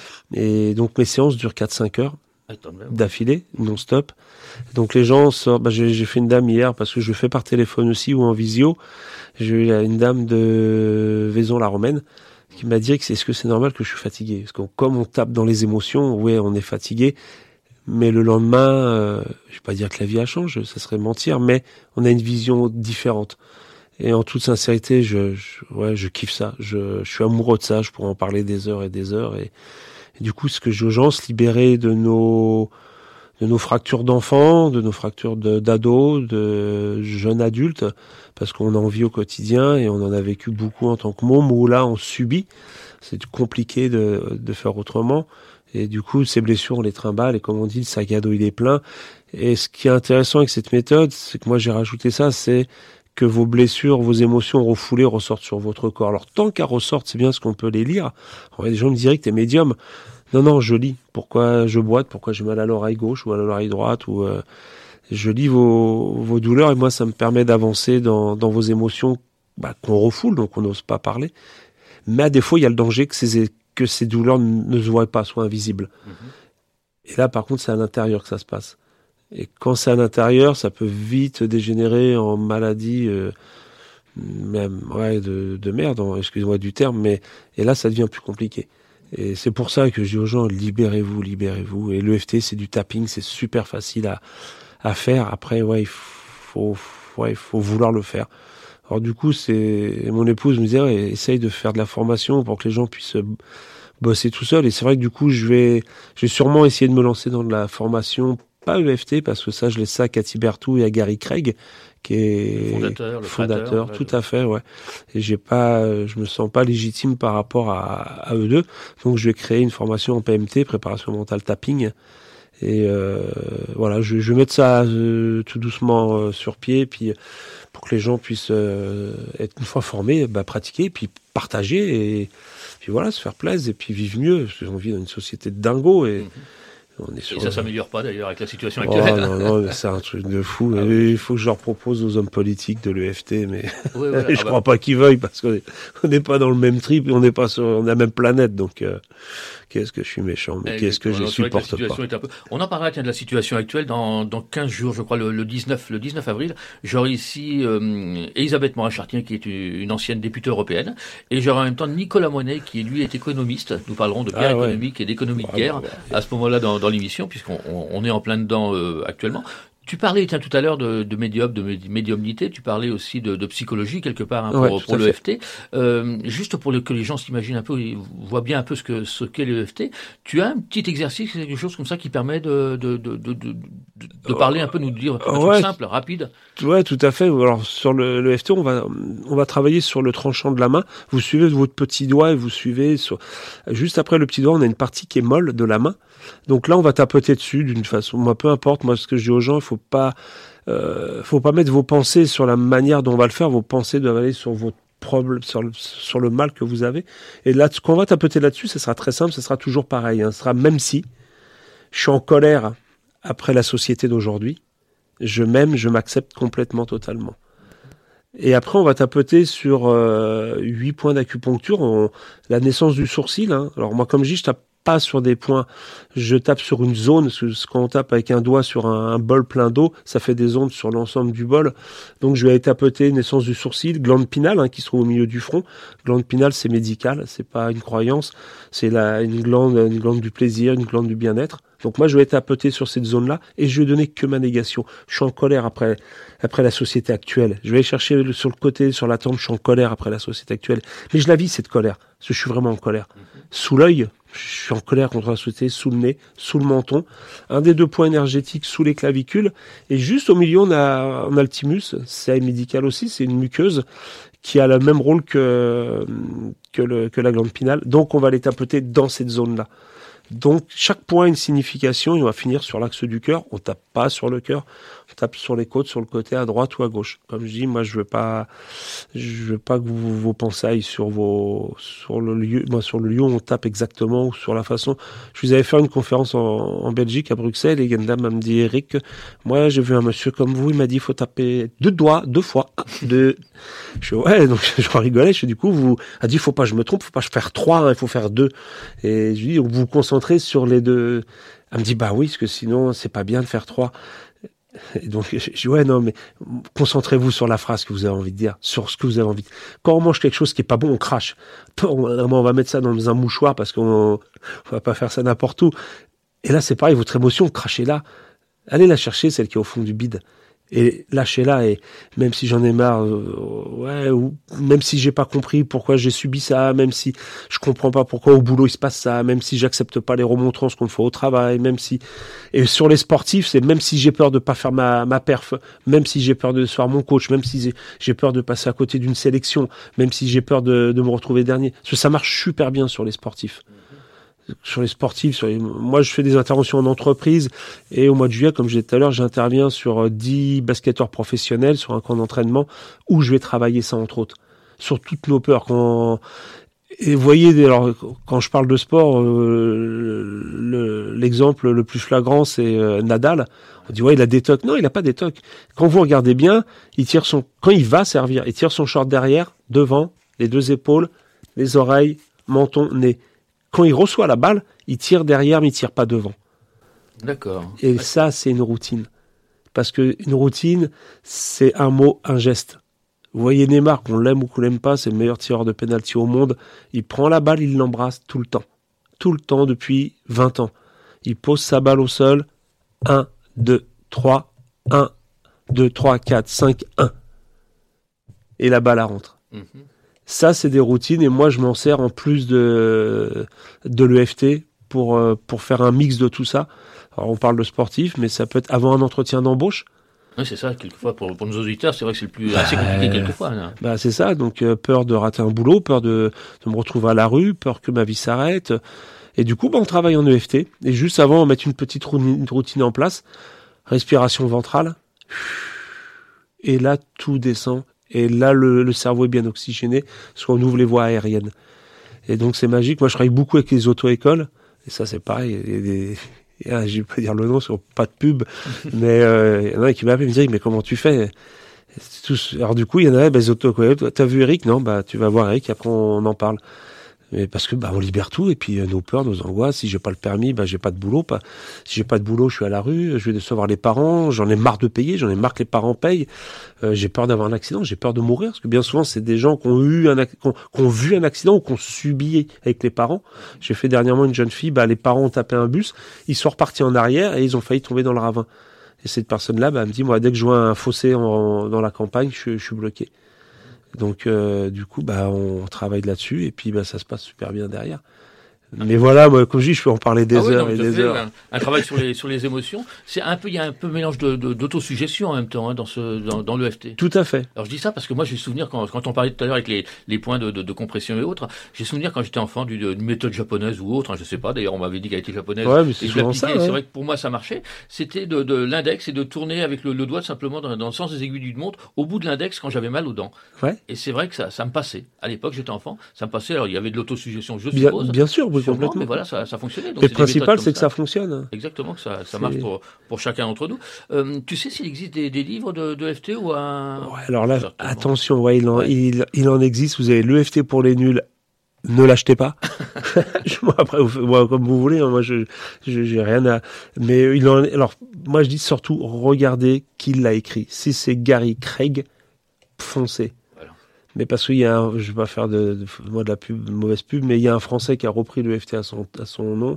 Et donc mes séances durent quatre à cinq heures d'affilée, non-stop. Donc les gens sortent, bah, j'ai, j'ai fait une dame hier, parce que je le fais par téléphone aussi ou en visio, j'ai eu une dame de Vaison-la-Romaine, qui m'a dit que c'est, est-ce que c'est normal que je suis fatigué? Parce que comme on tape dans les émotions, ouais, on est fatigué, mais le lendemain, euh, je vais pas dire que la vie a changé, ça serait mentir, mais on a une vision différente. Et en toute sincérité, je, je, ouais, je kiffe ça. Je, je suis amoureux de ça. Je pourrais en parler des heures et des heures. Et, et du coup, ce que je dis aux gens, se libérer de nos, de nos fractures d'enfants, de nos fractures de, d'ados, de jeunes adultes, parce qu'on a envie au quotidien et on en a vécu beaucoup en tant que môme, où là, on subit. C'est compliqué de, de faire autrement. Et du coup, ces blessures, on les trimballe. Et comme on dit, le sac à dos, il est plein. Et ce qui est intéressant avec cette méthode, c'est que moi, j'ai rajouté ça, c'est que vos blessures, vos émotions refoulées ressortent sur votre corps. Alors, tant qu'elles ressortent, c'est bien ce qu'on peut les lire. Alors, les gens me diraient que t'es médium. Non, non, je lis. Pourquoi je boite? Pourquoi j'ai mal à l'oreille gauche ou à l'oreille droite? Ou euh, je lis vos, vos douleurs et moi, ça me permet d'avancer dans, dans vos émotions bah, qu'on refoule, donc on n'ose pas parler. Mais à des fois, il y a le danger que ces, que ces douleurs ne se voient pas, soient invisibles. Mm-hmm. Et là, par contre, c'est à l'intérieur que ça se passe. Et quand c'est à l'intérieur, ça peut vite dégénérer en maladie, euh, même ouais, de, de merde, hein, excusez-moi du terme, mais et là, ça devient plus compliqué. Et c'est pour ça que je dis aux gens, libérez-vous, libérez-vous. Et l'E F T, c'est du tapping, c'est super facile à, à faire. Après, ouais, il faut, ouais, il faut vouloir le faire. Alors du coup, c'est mon épouse me disait, ouais, essaye de faire de la formation pour que les gens puissent bosser tout seuls. Et c'est vrai que du coup, je vais, je vais sûrement essayer de me lancer dans de la formation. Pas E F T, parce que ça, je laisse ça à Cathy Berthoud et à Gary Craig, qui est le fondateur, le fondateur, créateur, tout ouais, à fait, ouais. Et j'ai pas, je me sens pas légitime par rapport à, à eux deux. Donc, je vais créer une formation en P M T, préparation mentale tapping. Et euh, voilà, je, je vais mettre ça euh, tout doucement euh, sur pied, puis pour que les gens puissent euh, être une fois formés, bah, pratiquer, puis partager, et puis voilà, se faire plaisir, et puis vivre mieux. Parce qu'on vit dans une société de dingos, et mm-hmm. On est sur... Et ça ne s'améliore pas d'ailleurs avec la situation actuelle. Oh, non, non, c'est un truc de fou. Ah, oui. Il faut que je leur propose aux hommes politiques de l'E F T, mais oui, voilà. je ne ah, crois bah... pas qu'ils veuillent, parce qu'on n'est pas dans le même trip, on n'est pas sur la même planète, donc euh, qu'est-ce que je suis méchant, mais qu'est-ce que je supporte pas. Est un peu... On en parlera tiens, de la situation actuelle dans, dans quinze jours, je crois, le, le, dix-neuf, le dix-neuf avril. J'aurai ici euh, Elisabeth Morin-Chartier, qui est une ancienne députée européenne, et j'aurai en même temps Nicolas Monet, qui lui est économiste. Nous parlerons de guerre ah, ouais. économique et d'économie de guerre ah, bah, à ce moment-là dans, dans l'émission, puisqu'on on, on est en plein dedans euh, actuellement. Tu parlais tiens, tout à l'heure de, de médium, de médiumnité, tu parlais aussi de, de psychologie quelque part hein, pour, ouais, pour l'E F T. Euh, juste pour le, que les gens s'imaginent un peu, ils voient bien un peu ce que ce qu'est l'E F T. Tu as un petit exercice, quelque chose comme ça qui permet de de de de, de, de parler un peu, nous dire un ouais, truc simple, rapide. Ouais, tout à fait. Alors sur le, le F T, on va on va travailler sur le tranchant de la main. Vous suivez votre petit doigt et vous suivez sur juste après le petit doigt, on a une partie qui est molle de la main. Donc là, on va tapoter dessus d'une façon, moi, peu importe. Moi, ce que je dis aux gens, il faut pas, euh, faut pas mettre vos pensées sur la manière dont on va le faire. Vos pensées doivent aller sur votre problème, sur le, sur le mal que vous avez. Et là, quand on va tapoter là-dessus, ça sera très simple. Ça sera toujours pareil. Hein. Ce sera même si je suis en colère après la société d'aujourd'hui, je m'aime, je m'accepte complètement, totalement. Et après, on va tapoter sur euh, huit points d'acupuncture. On, la naissance du sourcil. Hein. Alors moi, comme je dis, je tape pas sur des points, je tape sur une zone, parce que quand on tape avec un doigt sur un, un bol plein d'eau, ça fait des ondes sur l'ensemble du bol. Donc je vais aller tapoter naissance du sourcil, glande pinale hein, qui se trouve au milieu du front. Glande pinale, c'est médical, c'est pas une croyance, c'est la, une glande, une glande du plaisir, une glande du bien-être. Donc moi je vais tapoter sur cette zone-là et je vais donner que ma négation. Je suis en colère après après la société actuelle. Je vais aller chercher le, sur le côté, sur la tempe, je suis en colère après la société actuelle. Mais je la vis cette colère, parce que je suis vraiment en colère. Sous l'œil, je suis en colère contre la société, sous le nez, sous le menton, un des deux points énergétiques sous les clavicules, et juste au milieu on a, on a le thymus, c'est médical aussi, c'est une muqueuse qui a le même rôle que, que, le, que la glande pinale, donc on va les tapoter dans cette zone-là. Donc, chaque point a une signification et on va finir sur l'axe du cœur. On tape pas sur le cœur, on tape sur les côtes, sur le côté à droite ou à gauche. Comme je dis, moi, je veux pas, je veux pas que vous, vos pensées aillent sur vos, sur le lieu, moi, sur le lieu où on tape exactement ou sur la façon. Je vous avais fait une conférence en, en Belgique, à Bruxelles, et une dame m'a dit, Eric, moi, j'ai vu un monsieur comme vous, il m'a dit, il faut taper deux doigts, deux fois, deux. Je suis, ouais, donc, je rigolais, je suis, du coup, vous, a dit, il faut pas, je me trompe, faut pas faire trois, hein, il faut faire deux. Et je lui dis, vous vous concentrez sur les deux. Elle me dit, bah oui, parce que sinon, c'est pas bien de faire trois. Et donc, je dis, ouais, non, mais concentrez-vous sur la phrase que vous avez envie de dire, sur ce que vous avez envie de... Quand on mange quelque chose qui est pas bon, on crache. On, on va mettre ça dans un mouchoir parce qu'on on va pas faire ça n'importe où. Et là, c'est pareil, votre émotion, crachez-la. Allez la chercher, celle qui est au fond du bide. Et lâchez-la, et même si j'en ai marre, euh, ouais, ou même si j'ai pas compris pourquoi j'ai subi ça, même si je comprends pas pourquoi au boulot il se passe ça, même si j'accepte pas les remontrances qu'on me fait au travail, même si, et sur les sportifs, c'est même si j'ai peur de pas faire ma, ma perf, même si j'ai peur de se faire mon coach, même si j'ai peur de passer à côté d'une sélection, même si j'ai peur de, de me retrouver dernier. Parce que ça marche super bien sur les sportifs. Sur les sportifs, sur les... moi je fais des interventions en entreprise et au mois de juillet, comme je disais tout à l'heure, j'interviens sur dix basketteurs professionnels sur un camp d'entraînement où je vais travailler ça entre autres, sur toutes nos peurs. Quand... Et vous voyez, alors, quand je parle de sport, euh, le, l'exemple le plus flagrant c'est euh, Nadal. On dit ouais, il a des tocs. Non, il a pas des tocs. Quand vous regardez bien, il tire son, quand il va servir, il tire son short derrière, devant, les deux épaules, les oreilles, menton, nez. Quand il reçoit la balle, il tire derrière, mais il tire pas devant. D'accord. Et ouais. Ça, c'est une routine. Parce que une routine, c'est un mot, un geste. Vous voyez Neymar, qu'on l'aime ou qu'on l'aime pas, c'est le meilleur tireur de pénalty au monde. Il prend la balle, il l'embrasse tout le temps. Tout le temps, depuis vingt ans. Il pose sa balle au sol. un, deux, trois. un, deux, trois, quatre, cinq, un. Et la balle, elle rentre. Mm-hmm. Ça, c'est des routines et moi, je m'en sers en plus de, de l'E F T pour, pour faire un mix de tout ça. Alors, on parle de sportif, mais ça peut être avant un entretien d'embauche. Oui, c'est ça, quelquefois, pour, pour nos auditeurs, c'est vrai que c'est le plus, bah, assez compliqué quelquefois. Là. Bah, c'est ça, donc euh, peur de rater un boulot, peur de, de me retrouver à la rue, peur que ma vie s'arrête. Et du coup, bah, on travaille en E F T. Et juste avant, on met une petite routine, routine en place. Respiration ventrale. Et là, tout descend. Et là, le, le cerveau est bien oxygéné, parce qu'on ouvre les voies aériennes. Et donc, c'est magique. Moi, je travaille beaucoup avec les auto-écoles. Et ça, c'est pareil. Il y a des, il y a, je vais pas dire le nom, sur pas de pub. mais euh, il y en a qui m'appellent et me disent, mais comment tu fais? Tous, alors, du coup, il y en a, bah, les auto-écoles. T'as vu Eric? Non, bah, tu vas voir Eric, après, on en parle. Mais parce que, bah, on libère tout. Et puis, euh, nos peurs, nos angoisses. Si j'ai pas le permis, bah, j'ai pas de boulot. Pas, si j'ai pas de boulot, je suis à la rue. Je vais décevoir les parents. J'en ai marre de payer. J'en ai marre que les parents payent. Euh, j'ai peur d'avoir un accident. J'ai peur de mourir. Parce que bien souvent, c'est des gens qui ont eu un, qui ont, qui ont vu un accident ou qui ont subi avec les parents. J'ai fait dernièrement une jeune fille, bah, les parents ont tapé un bus. Ils sont repartis en arrière et ils ont failli tomber dans le ravin. Et cette personne-là, bah, elle me dit, moi, dès que je vois un fossé en, dans la campagne, je, je suis bloqué. Donc, euh, du coup, bah, on travaille là-dessus et puis, bah, ça se passe super bien derrière. Mais voilà, moi, comme je dis, je peux en parler des ah oui, heures non, et des fait, heures. Un, un travail sur les sur les émotions, c'est un peu, il y a un peu mélange de, de d'autosuggestion en même temps hein, dans ce dans, dans l'E F T. Tout à fait. Alors je dis ça parce que moi j'ai souvenir quand quand on parlait tout à l'heure avec les les points de, de, de compression et autres, j'ai souvenir quand j'étais enfant d'une, d'une méthode japonaise ou autre, hein, je sais pas. D'ailleurs on m'avait dit qu'elle était japonaise. Ouais, mais c'est et je souvent ça. Ouais. C'est vrai que pour moi ça marchait. C'était de, de l'index et de tourner avec le, le doigt simplement dans, dans le sens des aiguilles d'une montre au bout de l'index quand j'avais mal aux dents. Ouais. Et c'est vrai que ça ça me passait. À l'époque j'étais enfant, ça me passait. Alors il y avait de l'autosuggestion, je bien, suppose. Bien sûr, oui, sûrement, complètement. Mais voilà, ça ça fonctionnait. Donc le principal, c'est que ça, ça fonctionne. Exactement, que ça, ça marche pour, pour chacun d'entre nous. Euh, tu sais s'il existe des, des livres de, de F T ou un... Ouais, alors là, certainement. Attention, ouais, il, en, ouais. Il, il en existe. Vous avez l'E F T pour les nuls. Ne l'achetez pas. moi, après, vous, moi, comme vous voulez, hein, moi, je, je, j'ai rien à. Mais il en. Alors, moi, je dis surtout, regardez qui l'a écrit. Si c'est Gary Craig, foncez. Mais parce qu'il y a un, je vais pas faire de, de, moi de la pub, de mauvaise pub, mais il y a un Français qui a repris l'E F T à son, à son nom.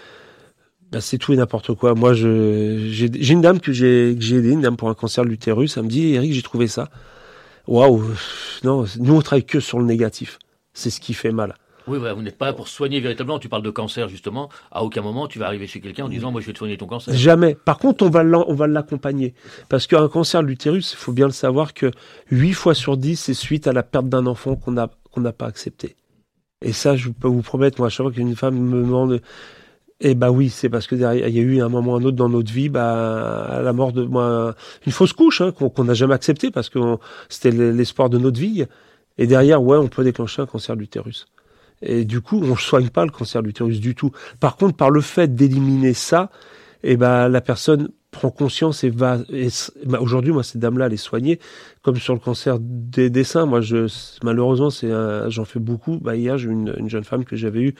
Ben, c'est tout et n'importe quoi. Moi, je, j'ai, j'ai une dame que j'ai, que j'ai aidée, une dame pour un cancer de l'utérus. Elle me dit, Eric, j'ai trouvé ça. Waouh. Non, nous, on travaille que sur le négatif. C'est ce qui fait mal. Oui, ouais, vous n'êtes pas là pour soigner véritablement. Tu parles de cancer, justement. À aucun moment, tu vas arriver chez quelqu'un en disant, moi, je vais te soigner ton cancer. Jamais. Par contre, on va, on va l'accompagner. Parce qu'un cancer de l'utérus, il faut bien le savoir que huit fois sur dix, c'est suite à la perte d'un enfant qu'on a, qu'on n'a pas accepté. Et ça, je peux vous promettre, moi, à chaque fois qu'une femme me demande, Et bah oui, c'est parce que derrière, il y a eu un moment ou un autre dans notre vie, bah, la mort de moi, une fausse couche, hein, qu'on, qu'on n'a jamais accepté parce que on, c'était l'espoir de notre vie. Et derrière, ouais, on peut déclencher un cancer de l'utérus. Et du coup, on ne soigne pas le cancer de l'utérus du tout. Par contre, par le fait d'éliminer ça, et bah, la personne prend conscience et va, et, bah, aujourd'hui, moi, cette dame-là, elle est soignée, comme sur le cancer des, des seins. Moi, je, malheureusement, c'est un, j'en fais beaucoup. Bah, hier, j'ai eu une, une jeune femme que j'avais eue.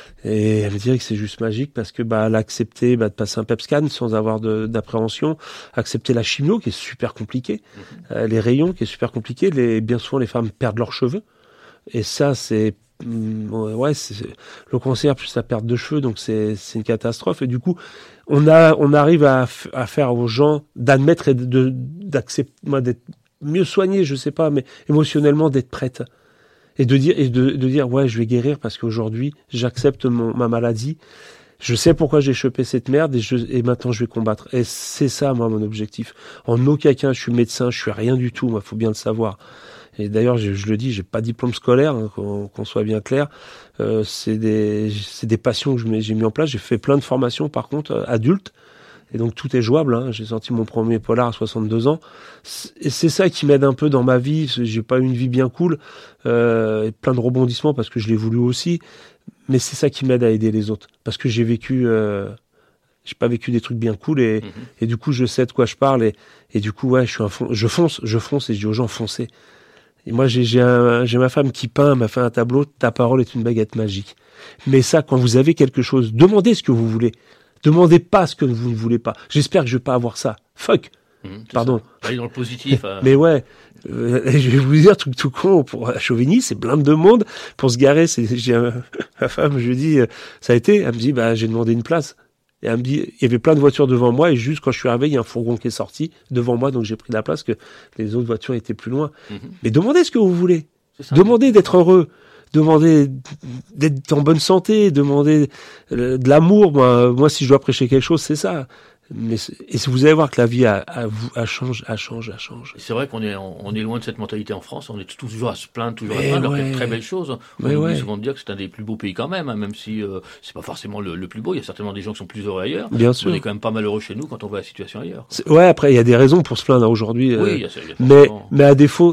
Et elle me dirait que c'est juste magique parce que bah elle a accepté bah, de passer un P E T scan sans avoir de, d'appréhension, accepter la chimio qui est super compliqué, mmh. euh, les rayons qui est super compliqué. Les, bien souvent les femmes perdent leurs cheveux et ça c'est ouais c'est le cancer plus la perte de cheveux donc c'est c'est une catastrophe et du coup on a on arrive à, à faire aux gens d'admettre et de, de d'accepter d'être mieux soignés je sais pas mais émotionnellement d'être prête. Et de dire, et de, de dire, ouais, je vais guérir parce qu'aujourd'hui, j'accepte mon, ma maladie. Je sais pourquoi j'ai chopé cette merde et, je, et maintenant je vais combattre. Et c'est ça, moi, mon objectif. En aucun cas, je suis médecin, je suis rien du tout, moi, faut bien le savoir. Et d'ailleurs, je, je le dis, j'ai pas de diplôme scolaire, hein, qu'on, qu'on soit bien clair. Euh, c'est des, c'est des passions que je mets, j'ai mis en place. J'ai fait plein de formations, par contre, euh, adultes. Et donc tout est jouable, hein. J'ai sorti mon premier polar à soixante-deux ans. Et c'est ça qui m'aide un peu dans ma vie. J'ai pas eu une vie bien cool, euh, et plein de rebondissements parce que je l'ai voulu aussi. Mais c'est ça qui m'aide à aider les autres. Parce que j'ai vécu, euh, j'ai pas vécu des trucs bien cool et, mmh. et du coup je sais de quoi je parle et, et du coup ouais, je suis un fon- je fonce, je fonce et je dis aux gens foncez. Et moi j'ai j'ai, un, j'ai ma femme qui peint, m'a fait un tableau. Ta parole est une baguette magique. Mais ça, quand vous avez quelque chose, demandez ce que vous voulez. Demandez pas ce que vous ne voulez pas. J'espère que je vais pas avoir ça. Fuck. Mmh, Pardon. Aller dans le positif. Euh... Mais ouais, euh, je vais vous dire un truc tout con pour à Chauvigny, c'est blinde de monde pour se garer. C'est, j'ai un, ma femme, je lui dis, euh, ça a été. Elle me dit, bah j'ai demandé une place. Et elle me dit, il y avait plein de voitures devant moi et juste quand je suis arrivé, il y a un fourgon qui est sorti devant moi, donc j'ai pris la place que les autres voitures étaient plus loin. Mmh. Mais demandez ce que vous voulez. Ça, demandez d'être heureux. Demandez d'être en bonne santé, demandez de l'amour. Moi, moi, si je dois prêcher quelque chose, c'est ça. Mais et vous allez voir que la vie a, a, a change, a change, a change. C'est vrai qu'on est, on est loin de cette mentalité en France. On est toujours à se plaindre, toujours à se plaindre. Ouais. Alors qu'il y a de très belles choses. Mais on oublie ouais. souvent de dire que c'est un des plus beaux pays quand même, hein, même si euh, c'est pas forcément le, le plus beau. Il y a certainement des gens qui sont plus heureux ailleurs. Bien sûr. On est quand même pas malheureux chez nous quand on voit la situation ailleurs. C'est, ouais, après il y a des raisons pour se plaindre aujourd'hui. Oui, euh, il y a, il y a mais mais à défaut,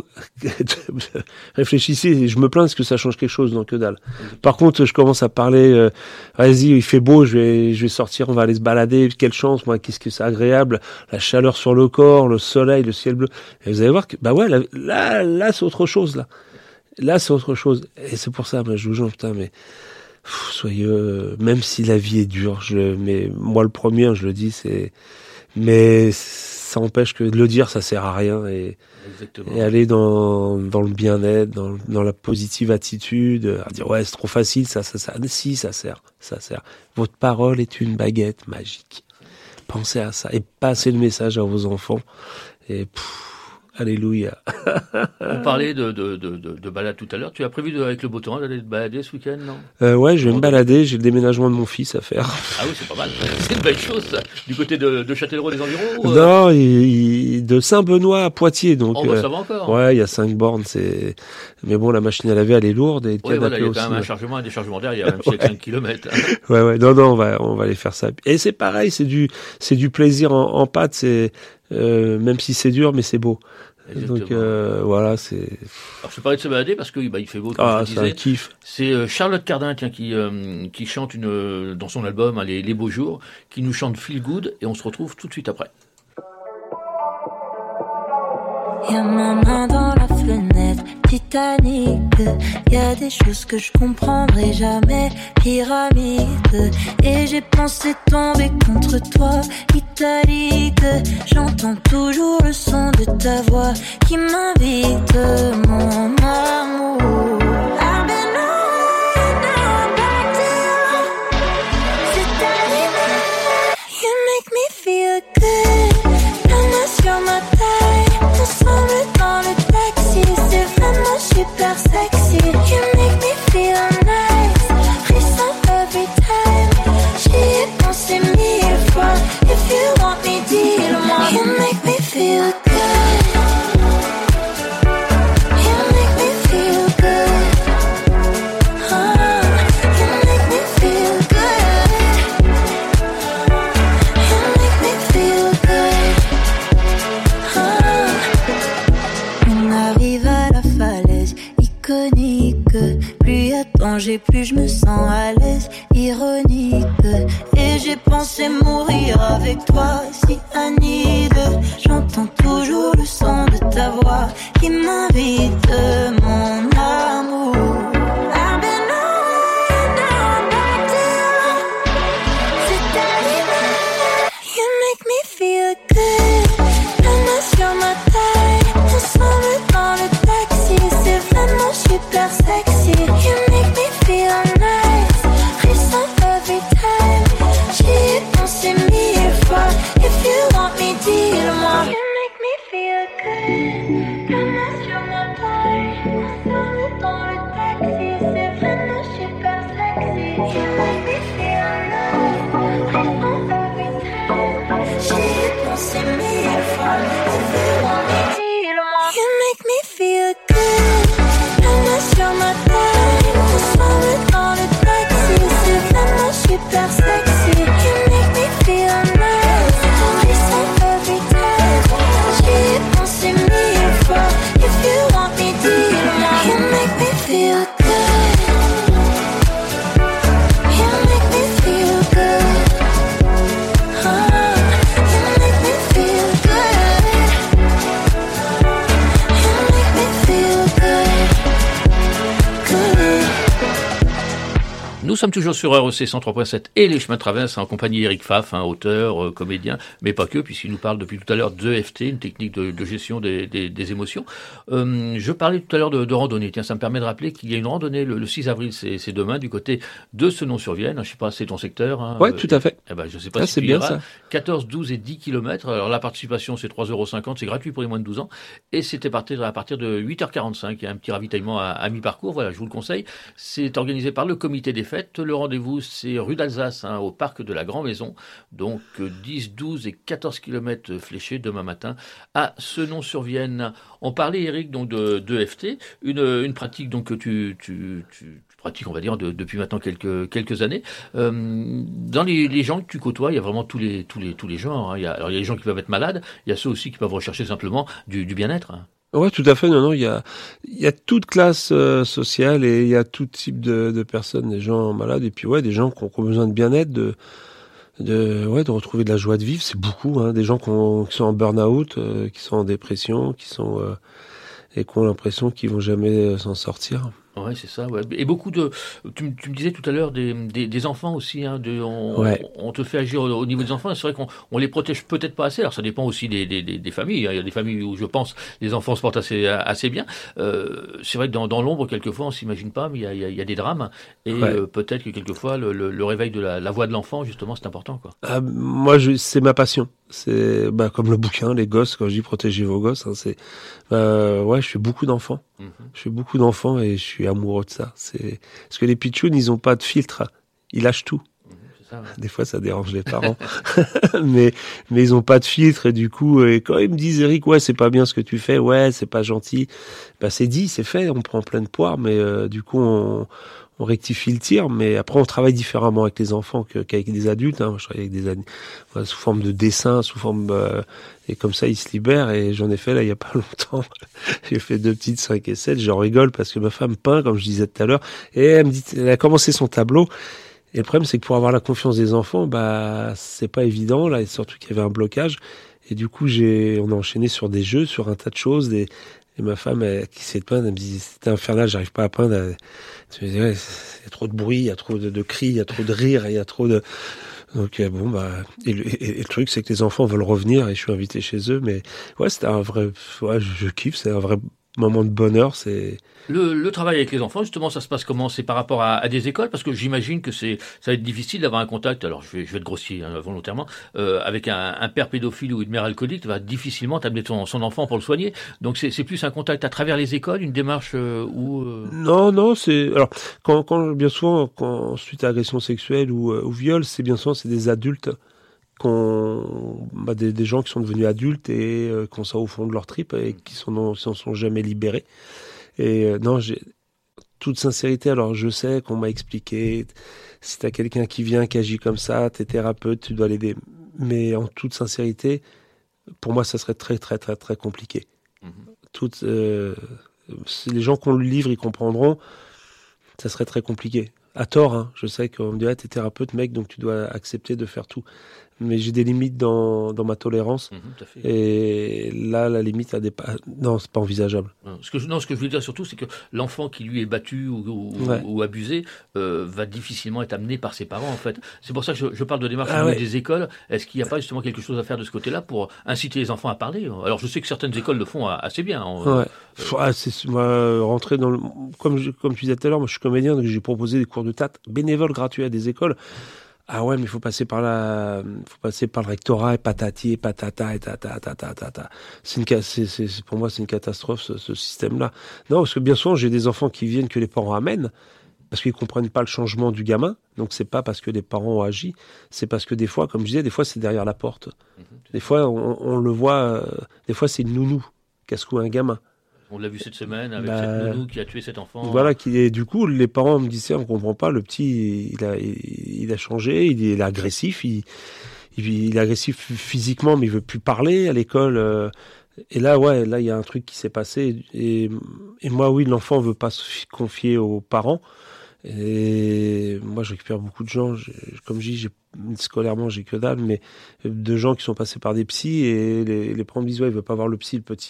réfléchissez. Je me plains parce que ça change quelque chose, non que dalle. Par contre, je commence à parler. Euh, vas-y, il fait beau, je vais je vais sortir, on va aller se balader. Quelle chance, moi, qu'est-ce que c'est agréable. La chaleur sur le corps, le soleil, le ciel bleu. Et vous allez voir que, bah ouais, là, là, là c'est autre chose, là. Là, c'est autre chose. Et c'est pour ça, moi, je vous jure, putain, mais, pff, soyez, euh, même si la vie est dure, je, mais, moi, le premier, hein, je le dis, c'est, mais, ça empêche que de le dire, ça sert à rien et, et aller dans, dans le bien-être, dans, dans la positive attitude, à dire, ouais, c'est trop facile, ça, ça, ça, si, ça sert, ça sert. Votre parole est une baguette magique. Pensez à ça et passez le message à vos enfants. Et pff, alléluia. On parlait de, de, de, de, de balade tout à l'heure. Tu as prévu de, avec le beau temps d'aller te balader ce week-end, non? euh, Ouais, je vais me balader. J'ai le déménagement de mon fils à faire. Ah oui, c'est pas mal. C'est une belle chose, ça. Du côté de, de Châtellerault des environs ou... Non, il, il, de Saint-Benoît à Poitiers. Donc, oh, bah, ça va encore. Euh, ouais, il y a cinq bornes. C'est... Mais bon, la machine à laver, elle est lourde. Et le ouais, voilà, il y a aussi, quand même un chargement et un déchargement derrière, même si ouais. C'est cinq kilomètres. ouais, ouais. Non, non, on va, on va aller faire ça. Et c'est pareil, c'est du, c'est du plaisir en, en pâte. C'est, euh, même si c'est dur, mais c'est beau. Exactement. Donc euh, voilà, c'est. Alors je parlais de se balader parce que bah, il fait beau. Ah, je c'est un kiff. C'est euh, Charlotte Cardin, tiens, qui euh, qui chante une euh, dans son album hein, les, les beaux jours, qui nous chante Feel Good et on se retrouve tout de suite après. Y'a ma main dans la fenêtre, Titanic. Y'a des choses que je comprendrai jamais, pyramide. Et j'ai pensé tomber contre toi, italique. J'entends toujours le son de ta voix qui m'invite, mon amour. I've been on now, back to c'est terminé. You make me feel good. La main sur ma taille. Ensemble dans le taxi, c'est vraiment super sexy. You make me feel nice, frisson every time. J'y ai pensé mille fois. If you want me, dis-le-moi. You make me feel good. You make j'ai plus je me sens à l'aise, ironique. Et j'ai pensé mourir avec toi, si anide. J'entends toujours le son de ta voix qui m'invite, mon amour. I've been away, now I'm back to you. C'est arrivé, you make me feel good. La main sur ma taille, ensemble dans le taxi, c'est vraiment super sexy. You make me feel nice, frisson every time. J'y ai pensé mille fois, if you want me, dis-le-moi. You make me feel good. La main sur ma taille, ensemble dans le taxi, c'est vraiment super sexy. You make me feel nice, frisson every time. J'y ai pensé mille fois, if you want me, dis-le-moi. You make me feel good. La main sur ma taille, ensemble dans le taxi, c'est vraiment super sexy. You make me feel nice, frisson every time. J'y ai pensé mille fois, if you want me, dis-le-moi. You make me feel good. You make me feel good. Oh, you make me feel good. You make me feel good. Good. Nous sommes toujours sur R E C cent trois point sept et les chemins de traverse en compagnie d'Éric Pfaff, hein, auteur, euh, comédien, mais pas que, puisqu'il nous parle depuis tout à l'heure de E F T, une technique de, de gestion des, des, des émotions. Euh, je parlais tout à l'heure de, de randonnée. Tiens, ça me permet de rappeler qu'il y a une randonnée le, le six avril, c'est, c'est demain, du côté de Senon-sur-Vienne. Je sais pas, c'est ton secteur. Hein, Ouais, euh, tout à fait. Eh ben, je sais pas Ah, si c'est tu bien iras. ça. quatorze, douze et dix kilomètres. Alors la participation, c'est trois euros cinquante, c'est gratuit pour les moins de douze ans. Et c'était parti à partir de huit heures quarante-cinq. Il y a un petit ravitaillement à, à mi-parcours. Voilà, je vous le conseille. C'est organisé par le comité des fêtes. Le rendez-vous, c'est rue d'Alsace, hein, au parc de la Grand-Maison. Donc euh, dix, douze et quatorze kilomètres fléchés demain matin à Senon-sur-Vienne. On parlait, Eric, donc de, de E F T, une, une pratique donc que tu, tu, tu, tu pratiques, on va dire, de, depuis maintenant quelques, quelques années. Euh, dans les, les gens que tu côtoies, il y a vraiment tous les, tous les, tous les genres. Hein. Il y a, alors il y a les gens qui peuvent être malades, il y a ceux aussi qui peuvent rechercher simplement du, du bien-être. Hein. Ouais, tout à fait. Non, non, il y a, il y a toute classe euh, sociale et il y a tout type de, de personnes, des gens malades et puis ouais, des gens qui ont, qui ont besoin de bien-être, de, de, ouais, de retrouver de la joie de vivre. C'est beaucoup, hein, des gens qui, ont, qui sont en burn-out, euh, qui sont en dépression, qui sont euh, et qui ont l'impression qu'ils vont jamais euh, s'en sortir. Ouais, c'est ça. Ouais. Et beaucoup de. Tu, tu me disais tout à l'heure des, des, des enfants aussi. Hein, de, on, Ouais. on te fait agir au, au niveau des enfants. C'est vrai qu'on on les protège peut-être pas assez. Alors ça dépend aussi des, des, des, des familles. Hein. Il y a des familles où je pense les enfants se portent assez assez bien. Euh, c'est vrai que dans, dans l'ombre quelquefois on s'imagine pas, mais il y a, il y a, il y a des drames. Et Ouais. euh, peut-être que quelquefois le, le, le réveil de la, la voix de l'enfant justement c'est important quoi. Ah, moi, je, c'est ma passion. C'est bah, comme le bouquin, les gosses. Quand je dis protéger vos gosses, hein, c'est euh, ouais, je fais beaucoup d'enfants. Mm-hmm. Je fais beaucoup d'enfants et je suis amoureux de ça. C'est parce que les pitchouns, ils ont pas de filtre. Ils lâchent tout. C'est ça, ouais. Des fois, ça dérange les parents, mais mais ils ont pas de filtre et du coup, et quand ils me disent Eric, ouais, c'est pas bien ce que tu fais, ouais, c'est pas gentil, bah c'est dit, c'est fait, on prend plein de poire, mais euh, du coup, on on rectifie le tir, mais après on travaille différemment avec les enfants que, qu'avec des adultes. Hein. Je travaille avec des adultes voilà, sous forme de dessin, sous forme euh, et comme ça ils se libèrent. Et j'en ai fait là il y a pas longtemps. J'ai fait deux petites cinq et sept. J'en rigole parce que ma femme peint, comme je disais tout à l'heure, et elle me dit, elle a commencé son tableau. Et le problème c'est que pour avoir la confiance des enfants, bah c'est pas évident là, et surtout qu'il y avait un blocage. Et du coup j'ai, on a enchaîné sur des jeux, sur un tas de choses, des Et ma femme, elle, qui sait peindre, elle me dit, c'était infernal, j'arrive pas à peindre. Elle, elle me dit, ouais, il y a trop de bruit, il y a trop de, de cris, il y a trop de rires, il y a trop de... Donc, euh, bon, bah, et le, et, et le truc, c'est que les enfants veulent revenir et je suis invité chez eux, mais ouais, c'était un vrai, ouais, je, je kiffe, c'est un vrai moment de bonheur, c'est... Le, le travail avec les enfants, justement, ça se passe comment? C'est par rapport à, à des écoles? Parce que j'imagine que c'est, ça va être difficile d'avoir un contact, alors je vais, je vais être grossier hein, volontairement, euh, avec un, un père pédophile ou une mère alcoolique, tu vas difficilement t'amener ton, son enfant pour le soigner. Donc c'est, c'est plus un contact à travers les écoles, une démarche euh, où... Euh... Non, non, c'est... Alors, quand, quand, bien souvent, quand, suite à agression sexuelle ou, ou viol, c'est bien souvent, c'est des adultes qu'on, bah, des, des gens qui sont devenus adultes et euh, qui ont ça au fond de leur trip et qui s'en sont, sont jamais libérés. Et euh, non, j'ai toute sincérité. Alors, je sais qu'on m'a expliqué, si t'as quelqu'un qui vient, qui agit comme ça, t'es thérapeute, tu dois l'aider. Mais en toute sincérité, pour moi, ça serait très, très, très, très compliqué. Mm-hmm. Toutes, euh, les gens qui ont le livre, ils comprendront. ça serait très compliqué. À tort, hein. Je sais qu'on me dit, ah, t'es thérapeute, mec, donc tu dois accepter de faire tout. Mais j'ai des limites dans, dans ma tolérance. Mmh, tout à fait. Et là, la limite, a dépa... non, c'est pas envisageable. Non, ce que je, non, ce que je veux dire surtout, c'est que l'enfant qui lui est battu ou, ou, Ouais. ou abusé euh, va difficilement être amené par ses parents, en fait. C'est pour ça que je, je parle de démarche Ah au niveau ouais. des écoles. Est-ce qu'il n'y a pas justement quelque chose à faire de ce côté-là pour inciter les enfants à parler? Alors, je sais que certaines écoles le font assez bien. Hein. Ouais. Ah, c'est, moi, rentrer dans le, comme je, comme tu disais tout à l'heure, moi, je suis comédien, donc j'ai proposé des cours de théâtre bénévoles gratuits à des écoles. Ah ouais, mais il faut passer par la, faut passer par le rectorat et patati et patata et tata tata tata. C'est une, c'est, c'est, c'est, pour moi, c'est une catastrophe, ce, ce système-là. Non, parce que bien souvent, j'ai des enfants qui viennent que les parents amènent, parce qu'ils comprennent pas le changement du gamin. Donc c'est pas parce que les parents ont agi, c'est parce que des fois, comme je disais, des fois c'est derrière la porte. Des fois, on, on le voit, euh, des fois c'est une nounou qui a secoué un gamin. On l'a vu cette semaine avec Bah, cette nounou qui a tué cet enfant. Voilà, qui est, du coup, les parents me disaient, on comprend pas, le petit, il a, il, il a changé, il est, il est agressif, il, il, il est agressif physiquement, mais il veut plus parler à l'école. Euh, et là, ouais, là, il y a un truc qui s'est passé. Et, et moi, oui, l'enfant veut pas se confier aux parents. Et moi, je récupère beaucoup de gens. Je, comme je dis, j'ai, scolairement, j'ai que dalle, mais de gens qui sont passés par des psys et les, les parents me disent, ouais, il veut pas voir le psy, le petit.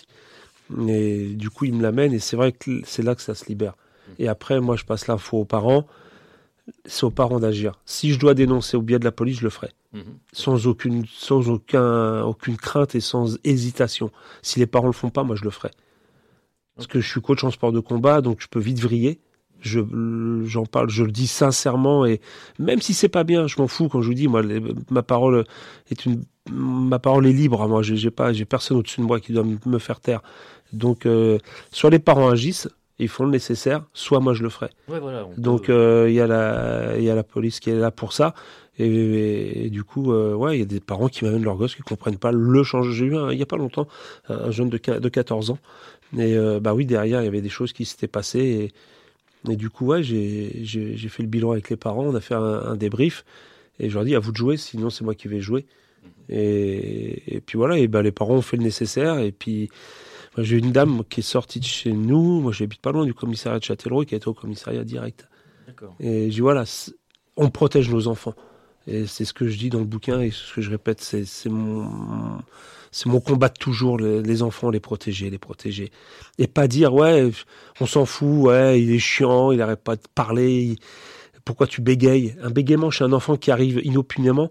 Et du coup, il me l'amène et c'est vrai que c'est là que ça se libère. Et après, moi, je passe l'info aux parents. C'est aux parents d'agir. Si je dois dénoncer au biais de la police, je le ferai. Mmh. Sans aucune, sans aucun, aucune crainte et sans hésitation. Si les parents le font pas, moi, je le ferai. Parce que je suis coach en sport de combat, donc je peux vite vriller. Je, j'en parle, je le dis sincèrement et même si c'est pas bien, je m'en fous quand je vous dis, moi, les, ma parole est une, ma parole est libre. Moi, j'ai, j'ai pas, j'ai personne au-dessus de moi qui doit me, me faire taire. Donc, euh, soit les parents agissent, ils font le nécessaire, soit moi je le ferai. Ouais, voilà, donc, il peut... euh, y a la, il y a la police qui est là pour ça. Et, et, et du coup, euh, ouais, il y a des parents qui m'amènent leurs gosses qui comprennent pas le changement. J'ai eu un, il y a pas longtemps un jeune de, de quatorze ans. Et euh, bah oui, derrière, il y avait des choses qui s'étaient passées. Et, et du coup, ouais, j'ai, j'ai, j'ai fait le bilan avec les parents. On a fait un, un débrief. Et je leur ai dit, à vous de jouer, sinon c'est moi qui vais jouer. Et, et puis voilà, et ben les parents ont fait le nécessaire. Et puis, moi, j'ai une dame qui est sortie de chez nous. Moi, j'habite pas loin du commissariat de Châtellerault, qui a été au commissariat direct. D'accord. Et je dis, voilà, on protège nos enfants. Et c'est ce que je dis dans le bouquin et ce que je répète, c'est, c'est mon, c'est mon combat de toujours, les, les enfants, les protéger, les protéger. Et pas dire, ouais, on s'en fout, ouais, il est chiant, il arrête pas de parler, il... pourquoi tu bégayes? Un bégaiement chez un enfant qui arrive inopinément,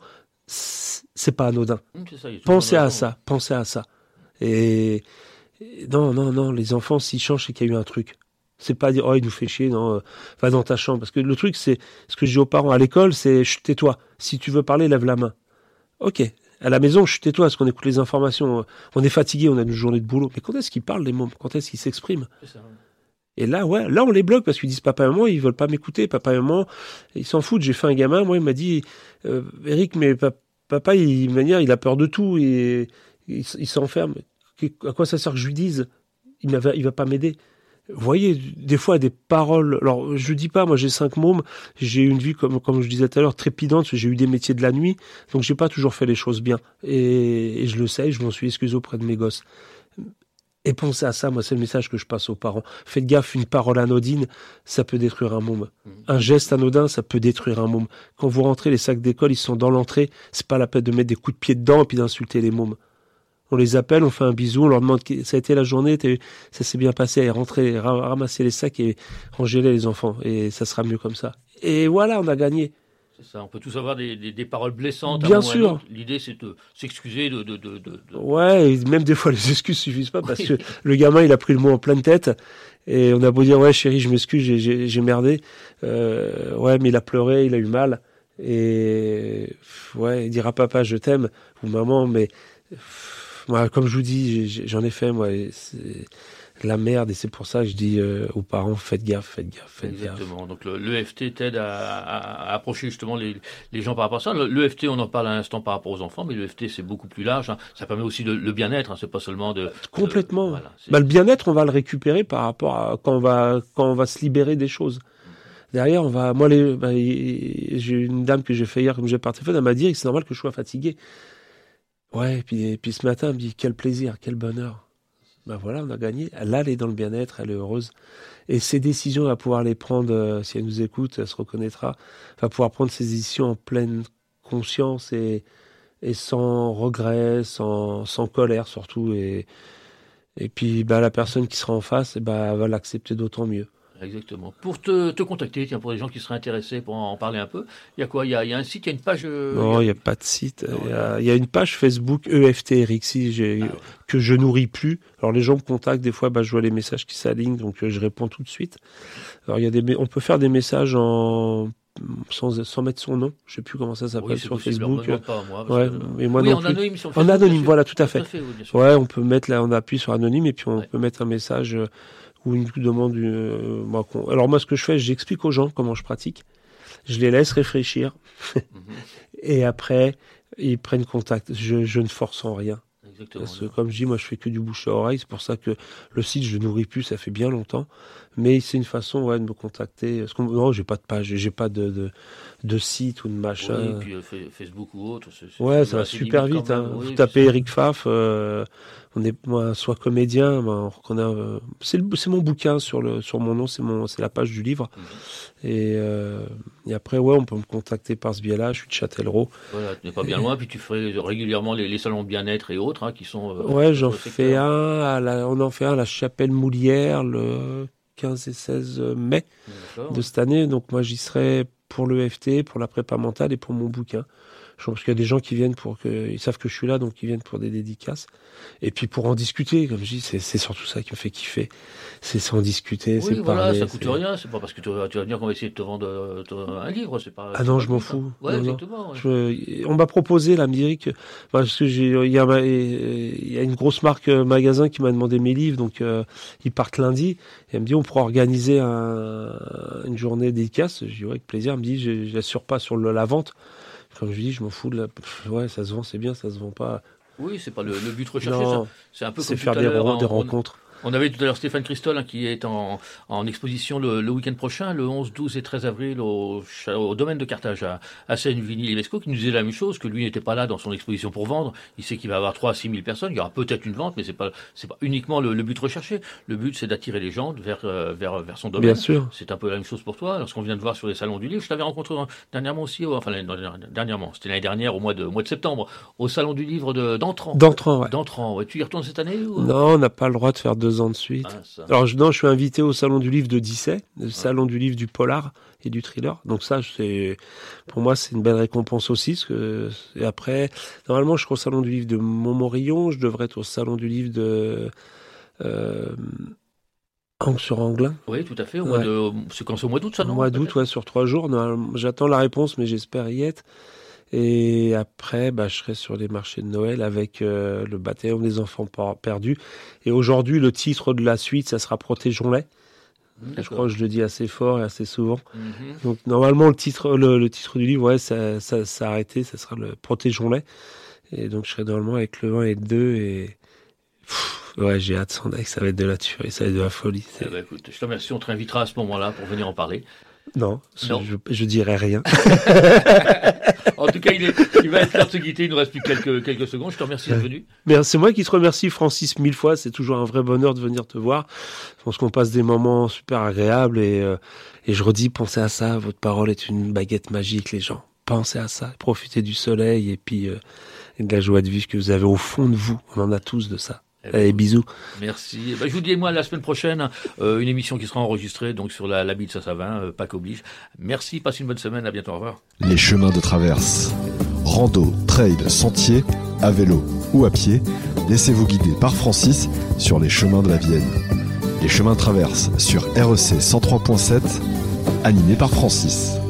c'est pas anodin. C'est ça, pensez à ça, pensez à ça. Et, et non, non, non, les enfants, s'ils changent, c'est qu'il y a eu un truc. C'est pas dire, oh, il nous fait chier, non, euh, va dans ta chambre. Parce que le truc, c'est, ce que je dis aux parents à l'école, c'est, tais-toi. Si tu veux parler, lève la main. Ok. À la maison, je tais-toi, parce qu'on écoute les informations. On est fatigué, on a une journée de boulot. Mais quand est-ce qu'ils parlent, les mômes? Quand est-ce qu'ils s'expriment? C'est ça, ouais. Et là, ouais, là, on les bloque parce qu'ils disent papa et maman, ils veulent pas m'écouter. Papa et maman, ils s'en foutent. J'ai fait un gamin, moi, il m'a dit, euh, Eric, mais papa, papa il, manière, il a peur de tout et il, il s'enferme. À quoi ça sert que je lui dise? Il ne va pas m'aider. Vous voyez, des fois, des paroles... Alors, je dis pas, moi, j'ai cinq mômes, j'ai une vie, comme, comme je disais tout à l'heure, trépidante, j'ai eu des métiers de la nuit, donc j'ai pas toujours fait les choses bien. Et, et je le sais, je m'en suis excusé auprès de mes gosses. Et pensez à ça, moi, c'est le message que je passe aux parents. Faites gaffe, une parole anodine, ça peut détruire un môme. Un geste anodin, ça peut détruire un môme. Quand vous rentrez, les sacs d'école, ils sont dans l'entrée, c'est pas la peine de mettre des coups de pied dedans et puis d'insulter les mômes. On les appelle, on fait un bisou, on leur demande ça a été la journée, ça s'est bien passé, et rentrer, ramasser les sacs et ranger-les les enfants, et ça sera mieux comme ça. Et voilà, on a gagné. C'est ça, on peut tous avoir des, des, des paroles blessantes. Bien sûr. L'idée, c'est de s'excuser de, de, de, de... Ouais, et même des fois, les excuses suffisent pas parce que le gamin, il a pris le mot en pleine tête et on a beau dire, ouais, chérie, je m'excuse, j'ai, j'ai, j'ai merdé. Euh, ouais, mais il a pleuré, il a eu mal. Et ouais, il dira papa, je t'aime, ou maman, mais moi, comme je vous dis, j'en ai fait, moi. C'est la merde, et c'est pour ça que je dis euh, aux parents, faites gaffe, faites gaffe, faites Exactement. gaffe. Donc le, l'E F T t'aide à, à, à approcher justement les, les gens par rapport à ça. Le, l'E F T, on en parle à l'instant par rapport aux enfants, mais l'E F T, c'est beaucoup plus large. Hein. Ça permet aussi de, le bien-être, hein. C'est pas seulement de... Complètement. De, voilà, bah, le bien-être, on va le récupérer par rapport à quand on va, quand on va se libérer des choses. Derrière, on va... Moi, les, bah, j'ai une dame que j'ai fait hier, comme j'ai par téléphone, elle m'a dit que c'est normal que je sois fatigué. Ouais, et puis, et puis ce matin, elle me dit, quel plaisir, quel bonheur. Ben voilà, on a gagné. Là, elle est dans le bien-être, elle est heureuse. Et ces décisions, elle va pouvoir les prendre, euh, si elle nous écoute, elle se reconnaîtra. Elle va pouvoir prendre ces décisions en pleine conscience et, et sans regret, sans, sans colère surtout. Et, et puis, ben, la personne qui sera en face, ben, elle va l'accepter d'autant mieux. Exactement. Pour te, te contacter, tiens, pour les gens qui seraient intéressés, pour en parler un peu, il y a quoi? Il y a, il y a un site, il y a une page euh, Non, il n'y a... a pas de site. Non, il, y a, il y a une page Facebook E F T Rixi j'ai, ah, ouais. que je nourris plus. Alors les gens me contactent, des fois, bah, je vois les messages qui s'alignent, donc euh, je réponds tout de suite. Alors il y a des, on peut faire des messages en sans, sans mettre son nom. Je sais plus comment ça s'appelle oui, sur possible, Facebook. On pas, moi, ouais, que... mais moi oui, non en plus. Anonyme sur Facebook, en anonyme, voilà, tout à fait. Tout à fait oui, ouais, on peut mettre là, on appuie sur anonyme et puis on ouais. peut mettre un message. Euh, ou une demande. Euh, bah, alors moi, ce que je fais, j'explique aux gens comment je pratique. Je les laisse réfléchir. mm-hmm. Et après, ils prennent contact. Je, je ne force en rien. Exactement. Parce que, comme je dis, moi, je fais que du bouche à oreille. C'est pour ça que le site, je ne nourris plus. Ça fait bien longtemps. Mais c'est une façon, ouais, de me contacter. Parce que, non, j'ai pas de page, j'ai pas de, de, de site ou de machin. Oui, et puis euh, Facebook ou autre. C'est, c'est ouais, ça va super vite. Hein. Oui, vous tapez Eric Pfaff. Euh, on est, moi, soit comédien. Ben, on a, euh, c'est, le, c'est mon bouquin sur le, sur mon nom. C'est mon, c'est la page du livre. Mm-hmm. Et, euh, et après, ouais, on peut me contacter par ce biais-là. Je suis de Châtellerault. Voilà, tu n'es pas bien loin. Puis tu fais régulièrement les, les salons bien-être et autres, hein, qui sont. Euh, ouais, j'en fais un. À la, on en fait un à la Chapelle Moulière le quinze et seize mai D'accord. de cette année. Donc moi, j'y serai pour le F T, pour la prépa mentale et pour mon bouquin. Je pense qu'il y a des gens qui viennent pour que, ils savent que je suis là, donc ils viennent pour des dédicaces. Et puis pour en discuter, comme je dis, c'est, c'est surtout ça qui me fait kiffer. C'est sans discuter, oui, c'est voilà, parler. ça coûte c'est... rien. C'est pas parce que tu vas, tu vas venir qu'on va essayer de te vendre te, un livre. C'est pas. Ah c'est non, pas je m'en hein. fous. Ouais, non, exactement. Ouais. Je, on m'a proposé la musique parce que j'ai, il y a, il y a une grosse marque magasin qui m'a demandé mes livres, donc euh, ils partent lundi. Et elle me dit, on pourra organiser un, une journée dédicace. Je dis ouais, avec plaisir. Elle me dit, je, je l'assure pas sur le, la vente. Comme je dis, je m'en fous de la. Ouais, ça se vend, c'est bien, ça se vend pas. Oui, c'est pas le, le but recherché. Non, ça. C'est un peu c'est comme faire tout à des, l'heure, re- des on, rencontres. On avait tout à l'heure Stéphane Christol hein, qui est en, en exposition le, le week-end prochain, le onze, douze et treize avril au, au domaine de Carthage à, à Seine-Vigny-Levesco, qui nous disait la même chose, que lui n'était pas là dans son exposition pour vendre. Il sait qu'il va avoir trois à six mille personnes. Il y aura peut-être une vente, mais c'est pas c'est pas uniquement le, le but recherché. Le but c'est d'attirer les gens vers euh, vers vers son domaine. Bien sûr. C'est un peu la même chose pour toi. Lorsqu'on vient de voir sur les salons du livre, je t'avais rencontré dernièrement aussi, enfin dernièrement, c'était l'année dernière au mois de au mois de septembre, au salon du livre de d'Entran. D'Entran, ouais. D'Entran. Ouais. Tu y retournes cette année ou... Non, on n'a pas le droit de faire deux ans de suite. Ah, ça. Alors je, non, je suis invité au salon du livre de Dissay, le ouais. salon du livre du polar et du thriller. Donc ça, c'est pour moi, c'est une belle récompense aussi. Parce que, et après, normalement, je serai au salon du livre de Montmorillon. Je devrais être au salon du livre de euh, Angles-sur-Anglin. Oui, tout à fait. Au ouais. mois de, c'est quand c'est au mois d'août, ça, non? Au mois d'août, ouais, sur trois jours. Non, j'attends la réponse, mais j'espère y être. Et après, bah, je serai sur les marchés de Noël avec euh, le bataillon des enfants perdus. Et aujourd'hui, le titre de la suite, ça sera Protégeons-les. D'accord. Je crois que je le dis assez fort et assez souvent. Mm-hmm. Donc normalement, le titre, le, le titre du livre, ouais, ça, ça, ça a arrêté, ça sera le Protégeons-les. Et donc, je serai normalement avec le un et le deux. Et pff, ouais, j'ai hâte, ça va être de la tuerie, ça va être de la folie. Eh ben, écoute, je te remercie, on te réinvitera à ce moment-là pour venir en parler. Non, non. Je, je dirai rien. En tout cas, il, est, il va être l'heure de se quitter. Il nous reste plus quelques, quelques secondes. Je te remercie d'être venu. Mais c'est moi qui te remercie, Francis, mille fois. C'est toujours un vrai bonheur de venir te voir. Je pense qu'on passe des moments super agréables. Et, euh, et je redis, pensez à ça. Votre parole est une baguette magique, les gens. Pensez à ça. Profitez du soleil et puis euh, de la joie de vivre que vous avez au fond de vous. On en a tous de ça. Eh ben, Allez, bisous. Merci. Ben, je vous dis, moi, la semaine prochaine, euh, une émission qui sera enregistrée donc sur la, l'habit de Saint-Savin, euh, Pâques oblige. Merci, passez une bonne semaine, à bientôt, au revoir. Les chemins de traverse. Rando, trail, sentier, à vélo ou à pied, laissez-vous guider par Francis sur les chemins de la Vienne. Les chemins de traverse sur R E C cent trois point sept, animé par Francis.